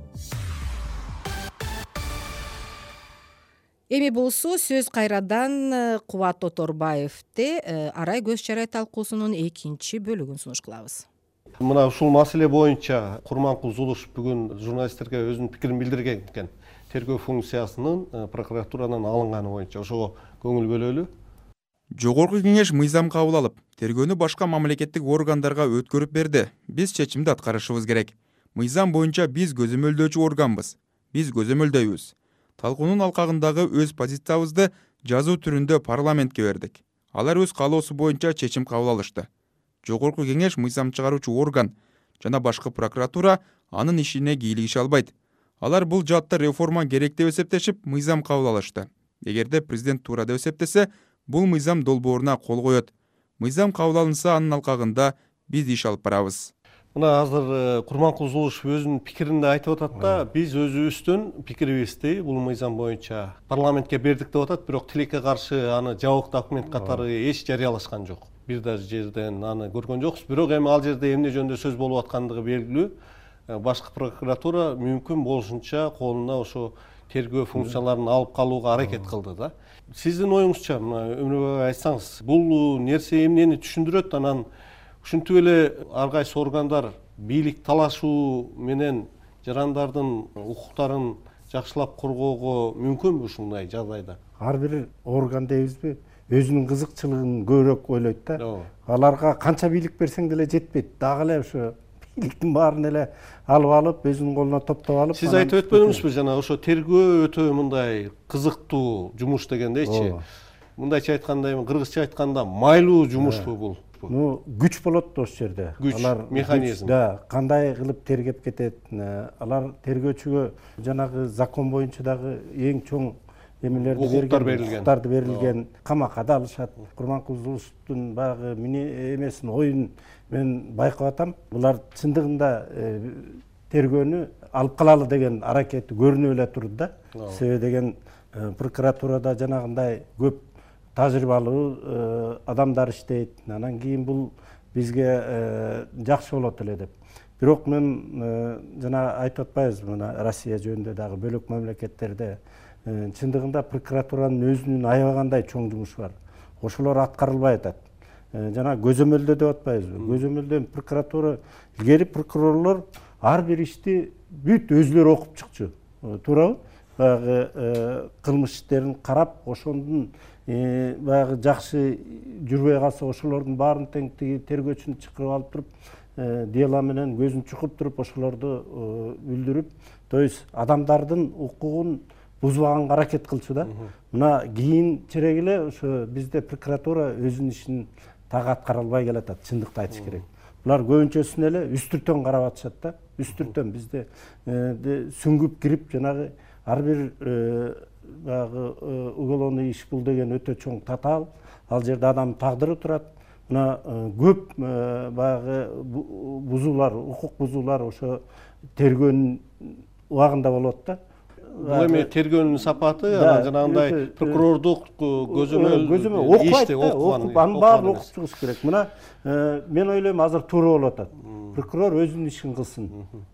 Эми болсо сөз кайрадан Кубат Оторбаевде Арай көз чарай талкуусунун экинчи бөлүгүн сунуш кылабыз. Мына ушул маселе боюнча Курманкул Зулуш бүгүн журналисттерге өзүнүн пикирин билдирген экен. Тергөө функциясынын прокуратуранын алынганы боюнча ошого көңүл бөлөлү. Жогорку кеңеш мыйзам кабыл алып, тергөөнү башка мамлекеттик органдарга өткөрүп берди. Биз чечимди аткарышыбыз керек. Мыйзам боюнча биз көзөмөлдөөчү органбыз. Биз көзөмөлдөйбүз. Талкуунун алкагындагы өз позициябызды жазуу түрүндө парламентке бердик. Алар өз каалоосу боюнча чечим кабыл алышты. Жогорку кеңеш мыйзам чыгаруучу орган жана башкы прокуратура анын ишине кийлигише албайт. Алар бул жаатта реформа керек деп эсептешип, мыйзам кабыл алышты. Эгерде президент туура деп эсептесе, бул мыйзам долбооруна кол коет. Мыйзам кабыл алынса, анын алкагында биз иш алып барабыз. Мына азыр Курманкул Зулуш өзүнүн пикиринде айтып атат да, биз өзүбүздүн пикирибизди бул мыйзам боюнча парламентке бердик деп атат, бирок тилекке каршы аны жабык документ катары эч жарыялашкан жок. Бир да жерден аны көргөн жокпуз. Бирок эми ал жерде эмне жөнүндө сөз болуп аткандыгы белгилүү. Башкы прокуратура мүмкүн болушунча колуна ошо тергөө функцияларын алып калууга аракет кылды да. Сиздин оюңузча, Өмүрбек айтсаңыз, бул нерсе эмнени түшүндүрөт? Анан ушинтип эле ар кайсы органдар бийлик талашуу менен жарандардын укуктарын жакшылап коргоого мүмкүнбү ушундай жагдайда? Ар бир орган дейбизби, өзүнүн кызыкчылыгын көбүрөөк ойлойт да. Аларга канча бийлик берсең деле жетпейт. Дагы эле ошо бийликтин баарын эле алып, өзүнүн колуна топтоп алып. Сиз айтып өтпөдүңүзбү жана ошо тергөө өтө мындай кызыктуу жумуш дегендейчи? Мындайча айтканда, кыргызча айтканда майлуу жумушпу бул? Күч болот ошол жерде. Күч, механизм. Да, кандай кылып тергеп кетет. Алар тергөөчүгө жанагы закон боюнча дагы эң чоң эмелерди берилген, укуктарды берилген, камакка да алышат. Курманкул Зулуштун баягы эмесин, оюн мен байкап атам. Булар чындыгында тергөөнү алып калалы деген аракети көрүнүп эле турду да. Себеби деген прокуратурада жанагындай көп тажрыйбалуу адамдар иштейт. Анан кийин бул бизге жакшы болот эле деп. Бирок мен жана айтып атпайбызбы, мына Россия жөнүндө дагы бөлөк мамлекеттерде чындыгында прокуратуранын өзүнүн аябагандай чоң жумушу бар. Ошолор аткарылбай атат. Жана көзөмөлдөө деп атпайбызбы? Көзөмөлдөн прокуратура илгери прокурорлор ар бир ишти бүт өзүлөрү окуп чыкчу. Туурабы? Баягы кылмыш иштерин карап, ошондун баягы жакшы жүрбөй калса, ошолордун баарын тең тергөөчүнү чакырып алып туруп, дела менен көзүн чукуп туруп, ошолорду үлдүрүп, то есть адамдардын укугун бузбаганга аракет кылчу да. Мына кийинчерээк эле ошо бизде прокуратура өзүнүн ишин так аткара албай келатат, чындыкты айтыш керек. Булар көбүнчөсүн эле үстүртөн карап атышат да. Үстүртөн бизде сүңгүп кирип, жанагы ар бир уголовный иш бул деген өтө чоң татаал. Ал жерде адамдын тагдыры турат. мына көп баягы бузуулар, укук бузуулар ошо тергөөнүн убагында болот да. Бул эми тергөөнүн сапаты анан жанагындай прокурордук көзөмөл ишти окуп анын баарын окуп чыгыш керек. Мына мен ойлойм азыр туура болуп атат. Прокурор өзүнүн ишин кылсын,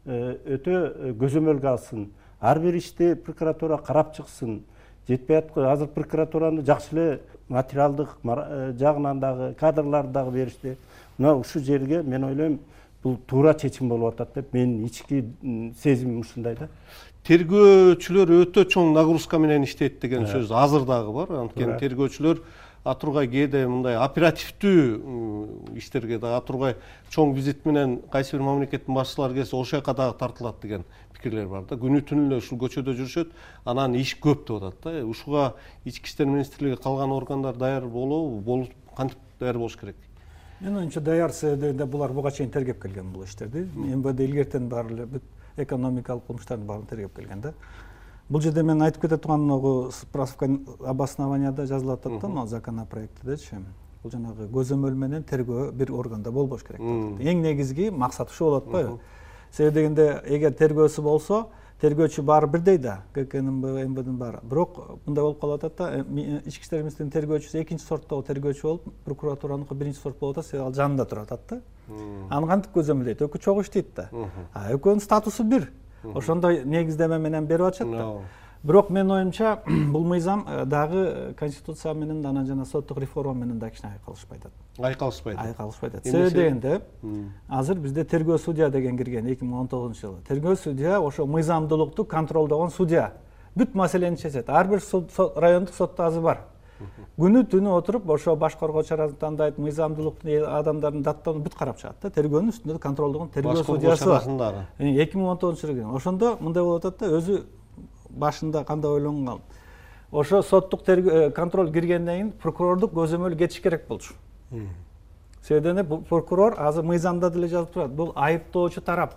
өтө көзөмөлгө алсын, ар бир ишти прокуратура карап чыксын. Жетпей аткан азыр прокуратураны жакшы эле материалдык жагынан дагы, кадрларды дагы беришти. Мына ушул жерге мен ойлойм бул туура чечим болуп атат деп менин ички сезимим ушундай да. Тергөөчүлөр өтө чоң нагрузка менен иштейт деген сөз азыр дагы бар. Анткени тергөөчүлөр атургай кээде мындай оперативдүү иштерге да атургай чоң визит менен кайсы бир мамлекеттин башчылары келсе ошол жака дагы тартылат деген пикирлер бар да. Күнү түнү эле ушул көчөдө жүрүшөт, анан иш көп деп атат да. Ушуга ички иштер министрлиги калган органдар даяр болобу, кантип даяр болуш керек? Мен оюмча даяр СДде булар буга чейин тергеп келген бул иштерди. МВД илгертен баары эле бүт экономикалык кылмыштардын баарын тергеп келген да. Бул жерде мен айтып кете турган справка обоснованияда жазылып атат да, мына законопроектидечи. Бул жанагы көзөмөл менен тергөө бир органда болбош керек. Эң негизги максат ушул болот атпайбы? Себеби дегенде эгер тергөөсү болсо, тергөөчү баары бирдей да, ККНын МВДнын баары. Бирок мындай болуп калып атат да, ички иштер министринин тергөөчүсү экинчи сорттогу тергөөчү болуп, прокуратураныкы биринчи сорт болуп атат, себеби ал жанында туруп атат да. Аны кантип көзөмөлдөйт? Экөө чогуу иштейт да. Экөөнүн статусу бир. Ошондой негиздеме менен берип атышат да. Бирок менин оюмча бул мыйзам дагы конституция менен анан жана соттук реформа менен да кичине айкалышпай атат. Айкалышпай атат. Себеби дегенде азыр бизде тергөө судья деген кирген 2019-жылы. Тергөө судья ошо мыйзамдуулукту контролдогон судья. Бүт маселени чечет. Ар бир райондук сотто азыр бар. Күнү түнү отуруп ошо баш коргоочу тандайт, мыйзамдуулуктун адамдардын даттарын бүт карап чыгат да. Тергөөнүн үстүндө контролдогон тергөө судьясы бар. 2019-жылы. Ошондо мындай болуп атат да, өзү башында кандай ойлонгон. Ошо соттук контроль киргенден кийин прокурордук көзөмөл кетиш керек болчу. Себеби прокурор азыр мыйзамда деле жазып турат. Бул айыптоочу тарап.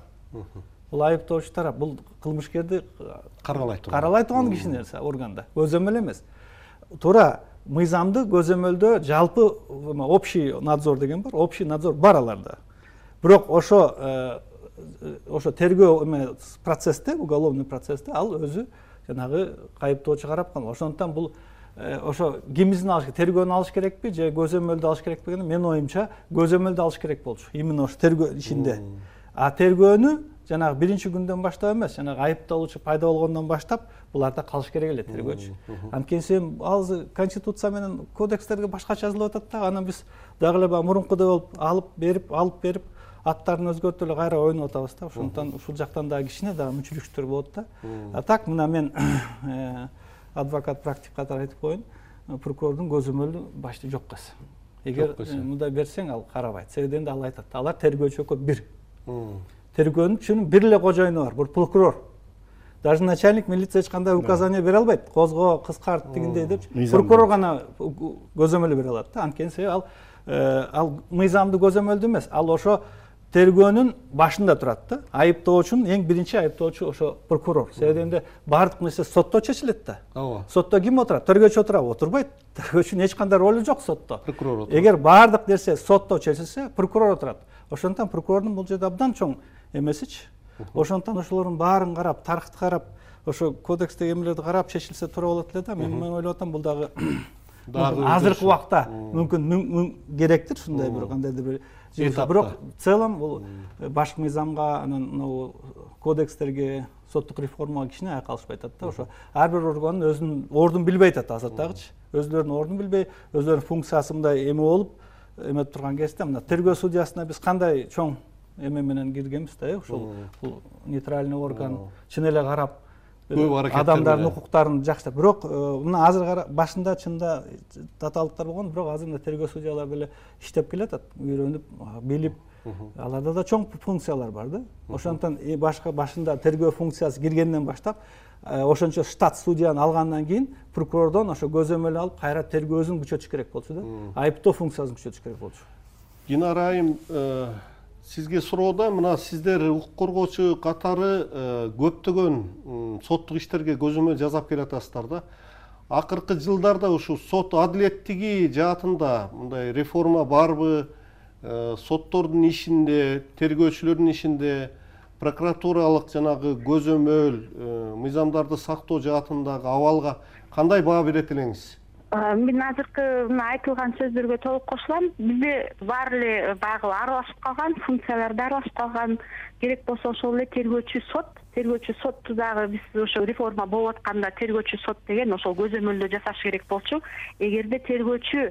Бул кылмышкерди каралай турган киши нерсе органда. Көзөмөл эмес. Туура мыйзамды көзөмөлдө жалпы общий надзор деген бар. Общий надзор бар аларда. Бирок ошо тергөө процессте, уголовный процессте ал өзү жанагы кайыптоочу карап калган. Ошондуктан бул ошо кимизин алыш керек, тергөөнү алыш керекпи же көзөмөлдү алыш керекпи деген менин оюмча көзөмөлдү алыш керек болчу. Именно ошо тергөө ишинде. А тергөөнү жанагы биринчи күндөн баштап эмес, жанагы айыпталуучу пайда болгондон баштап буларда калыш керек эле тергөөчү. Анткени ал конституция менен кодекстерге башкача жазылып атат да, анан биз дагы эле мурункудай болуп алып берип аттарын өзгөртүп эле кайра ойноп атабыз да. Ошондуктан ушул жактан дагы кичине дагы мүчүлүктөр болот да. А так мына мен адвокат практик катары айтып коеюн, прокурордун көзөмөлү башты жок кыз. Эгер мындай берсең ал карабайт. Себеби ал айтат, алар тергөөчү экөө бир. Тергөөнүн бир эле кожоюну бар, бул прокурор. Даже начальник милиция эч кандай указание бере албайт. Козго, кыскарт дегендей деп. Прокурор гана көзөмөл бере алат да. Анткени себеби ал мыйзамды көзөмөлдү эмес, ал ошо тергөөнүн башында турат да. Айыптоочунун эң биринчи айыптоочу ошо прокурор. Себеби баардык нерсе сотто чечилет да. Сотто ким отурат? Тергөөчү отурабы? Отурбайт. Тергөөчүнүн эч кандай ролу жок сотто. Эгер баардык нерсе сотто чечилсе, прокурор отурат. Ошондуктан прокурордун бул жерде абдан чоң эмесичи. Ошондуктан ошолордун баарын карап, тарыхты карап, ошо кодекстеги эмелерди карап чечилсе туура болот эле да. Мен ойлоп атам, бул дагы азыркы убакта мүмкүн керектир ушундай бир кандайдыр бир. Бирок в целом бул башкы мыйзамга, анан могу кодекстерге, соттук реформага кичине айкалышпай атат да. Ошо ар бир органдын өзүнүн ордун билбей атат азыр дагычы. Өзлөрүнүн ордун билбей, өзлөрүнүн функциясы мындай эме болуп эметип турган кезде мына тергөө судьясына биз кандай чоң эме менен киргенбиз да, ушул бул нейтральный орган чын эле карап адамдардын укуктарын жакшылап. Бирок мына азыр башында чында татаалыктар болгон, бирок азыр мына тергөө судьялар деле иштеп келатат, үйрөнүп, билип, аларда да чоң функциялар бар да. Ошондуктан башында тергөө функциясы киргенден баштап ошончо штат судьяны алгандан кийин прокурордон ошо көзөмөл алып кайра тергөөсүн күчөтүш керек болчу да. Айыптоо функциясын күчөтүш керек болчу. Динара айым, сизге суроода мына сиздер укук коргоочу катары көптөгөн соттук иштерге көзөмөл жасап келатасыздар да. акыркы жылдарда ушу сот адилеттиги жаатында мындай реформа барбы? Соттордун ишинде, тергөөчүлөрдүн ишинде прокуратуралык жанагы көзөмөл, мыйзамдарды сактоо жаатындагы абалга кандай баа берет элеңиз? Мен азыркы айтылган сөздөргө толук кошулам. Бизде баары эле баягы аралашып калган, функцияларды аралашып калган. Керек болсо ошол эле тергөөчү сотту дагы биз ошо реформа болуп атканда тергөөчү сот деген ошол көзөмөлдө жасаш керек болчу. Эгерде тергөөчү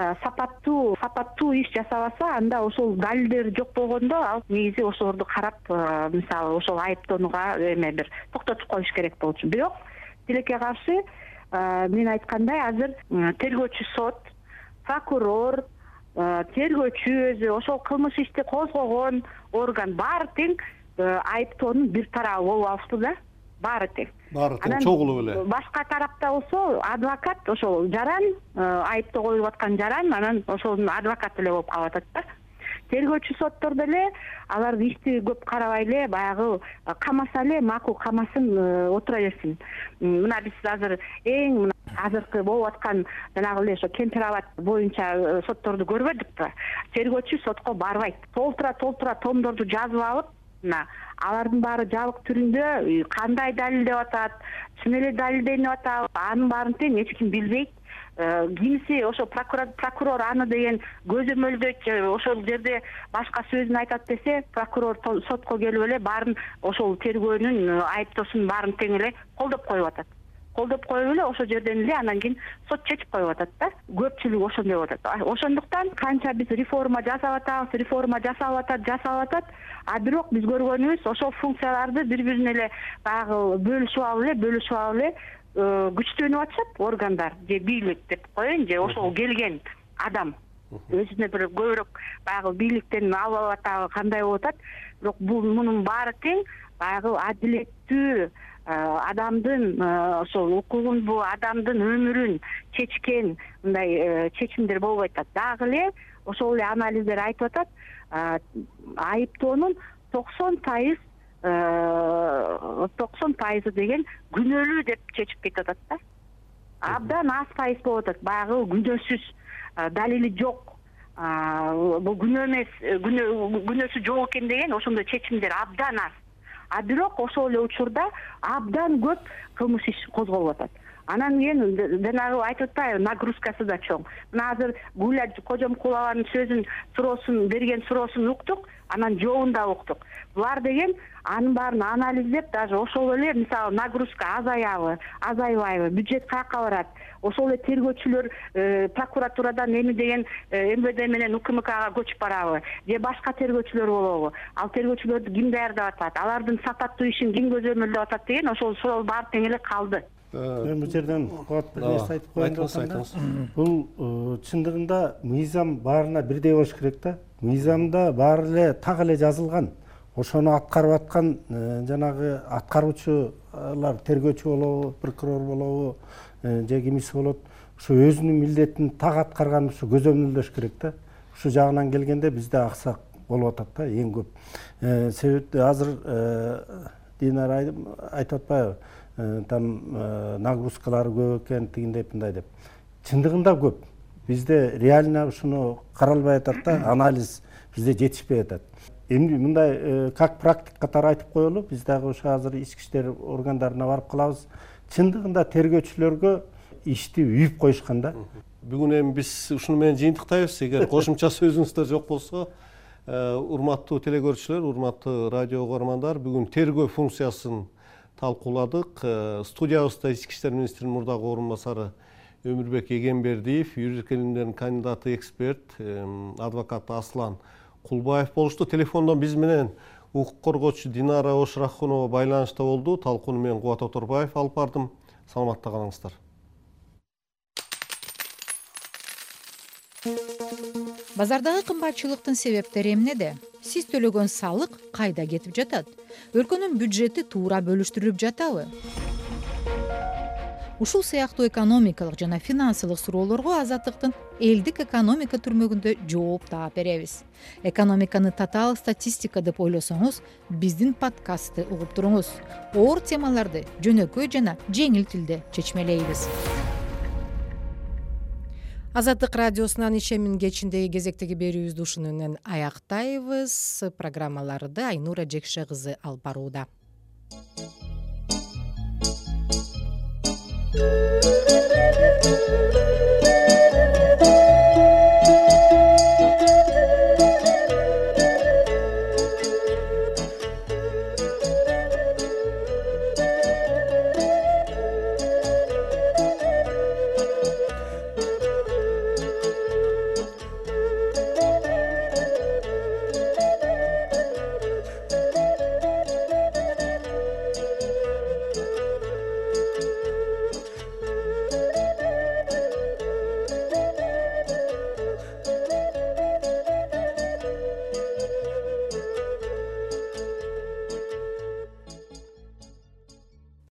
сапаттуу иш жасабаса, анда ошол далилдер жок болгондо ал негизи ошолорду карап, мисалы ошол айыптоонуга бир токтотуп коюш керек болчу. Бирок тилекке каршы мен айткандай азыр тергөөчү сот, прокурор, тергөөчү өзү, ошол кылмыш ишти козгогон орган баары тең айыптоонун бир тарабы болуп алышты да. Баары тең. Баары тең чогулуп эле. Башка тарапта болсо адвокат ошол жаран, айыптоо коюлуп аткан жаран, анан ошонун адвокаты эле болуп калып атат да. Тергөөчү соттордо эле алар ишти көп карабай эле баягы камаса эле макул камасын отура берсин. Мына биз азыр эң азыркы болуп аткан жанагы эле ошо Кемпир абад боюнча сотторду көрбөдүкпү? Тергөөчү сотко барбайт. Толтура томдорду жазып алып, алардын баары жабык түрүндө кандай далилдеп атат, чын эле далилденип атабы, анын баарын тең эч ким билбейт. Кимиси ошо прокурор аны деген көзөмөлдө ошол жерде башка сөзүн айтат десе, прокурор сотко келип эле баарын ошол тергөөнүн айыптоосунун баарын тең эле колдоп коюп атат. Колдоп коюп эле ошол жерден эле анан кийин сот чечип коюп атат да. Көпчүлүк ошондой болуп атат. Ошондуктан канча биз реформа жасап атат, а бирок биз көргөнүбүз ошол функцияларды бири-бирине эле баягы бөлүшүп алып эле күчтөнүп атышат органдар же бийлик деп коеюн, же ошол келген адам өзүнө бир көбүрөөк баягы бийликтен алып атабы кандай болуп атат. Бирок мунун баары тең баягы адилеттүү адамдын ошол укугун, бул адамдын өмүрүн чечкен мындай чечимдер болбой атат. Дагы эле ошол эле анализдер айтып атат, айыптоонун 90% деген күнөөлүү деп чечип кетип атат да. Абдан аз пайыз болуп атат, баягы күнөөсүз, далили жок, бул күнөө эмес, күнөөсү жок экен деген ошондой чечимдер абдан аз. А бирок ошол эле учурда абдан көп кылмыш иш козголуп атат. Анан кийин жанагы айтып атпайбы, нагрузкасы да чоң. Мына азыр Гүлля Кожомкулованын берген суроосун уктук, анан жообун да уктук. Булар деген анын баарын анализдеп, даже ошол эле мисалы нагрузка азайбайбы, бюджет каяка барат, ошол эле тергөөчүлөр прокуратурадан эми деген МВД менен УКМКга көчүп барабы, же башка тергөөчүлөр болобу, ал тергөөчүлөрдү ким даярдап атат, алардын сапаттуу ишин ким көзөмөлдөп атат деген ошол суроо баары тең эле калды. Мен бул жерден бир нерсе айтып коеюн деп атам. Бул чындыгында мыйзам баарына бирдей болуш керек да. Мыйзамда баары эле так эле жазылган. Ошону аткарып аткан жанагы аткаруучулар, тергөөчү болобу, прокурор болобу, же кимиси болот, ушу өзүнүн милдетин так аткарган ушу көзөмөлдөш керек да. Ушу жагынан келгенде бизде аксак болуп атат да эң көп. Себеби азыр Динара айтып атпайбы? Там нагрузкалары көп экен, тигиндей мындай деп. Чындыгында көп. Бизде реально ушуну каралбай атат да, анализ бизде жетишпей атат. Эми мындай как практик катары айтып коелу, биз дагы ошо азыр ички иштер органдарына барып калабыз. Чындыгында тергөөчүлөргө ишти үйүп коюшкан да. Бүгүн эми биз ушуну менен жыйынтыктайбыз. Эгер кошумча сөзүңүздөр жок болсо, урматтуу телекөрүүчүлөр, урматтуу радио угармандар, бүгүн тергөө функциясын талкууладык. Студиябызда ички иштер министринин мурдагы орун басары Өмүрбек Эгембердиев, юридика илимдеринин кандидаты эксперт, адвокат Аслан Кулбаев болушту. Телефондон биз менен укук коргоочу Динара Ошрахунова байланышта болду. Талкууну мен Кубат Оторбаев алып бардым. Саламатта калыңыздар. Базардагы кымбатчылыктын себептери эмнеде? Сиз төлөгөн салык кайда кетип жатат? Өлкөнүн бюджети туура бөлүштүрүлүп жатабы? Ушул сыяктуу экономикалык жана финансылык суроолорго Азаттыктын элдик экономика түрмөгүндө жооп таап беребиз. Экономиканы татаал статистика деп ойлосоңуз, биздин подкастты угуп туруңуз. Оор темаларды жөнөкөй жана жеңил тилде чечмелейбиз. Азаттык радиосунан ишемин кечиндеги кезектеги берүүбүздү ушуну менен аяктайбыз. Программаларды Айнура Жекше кызы алып барууда.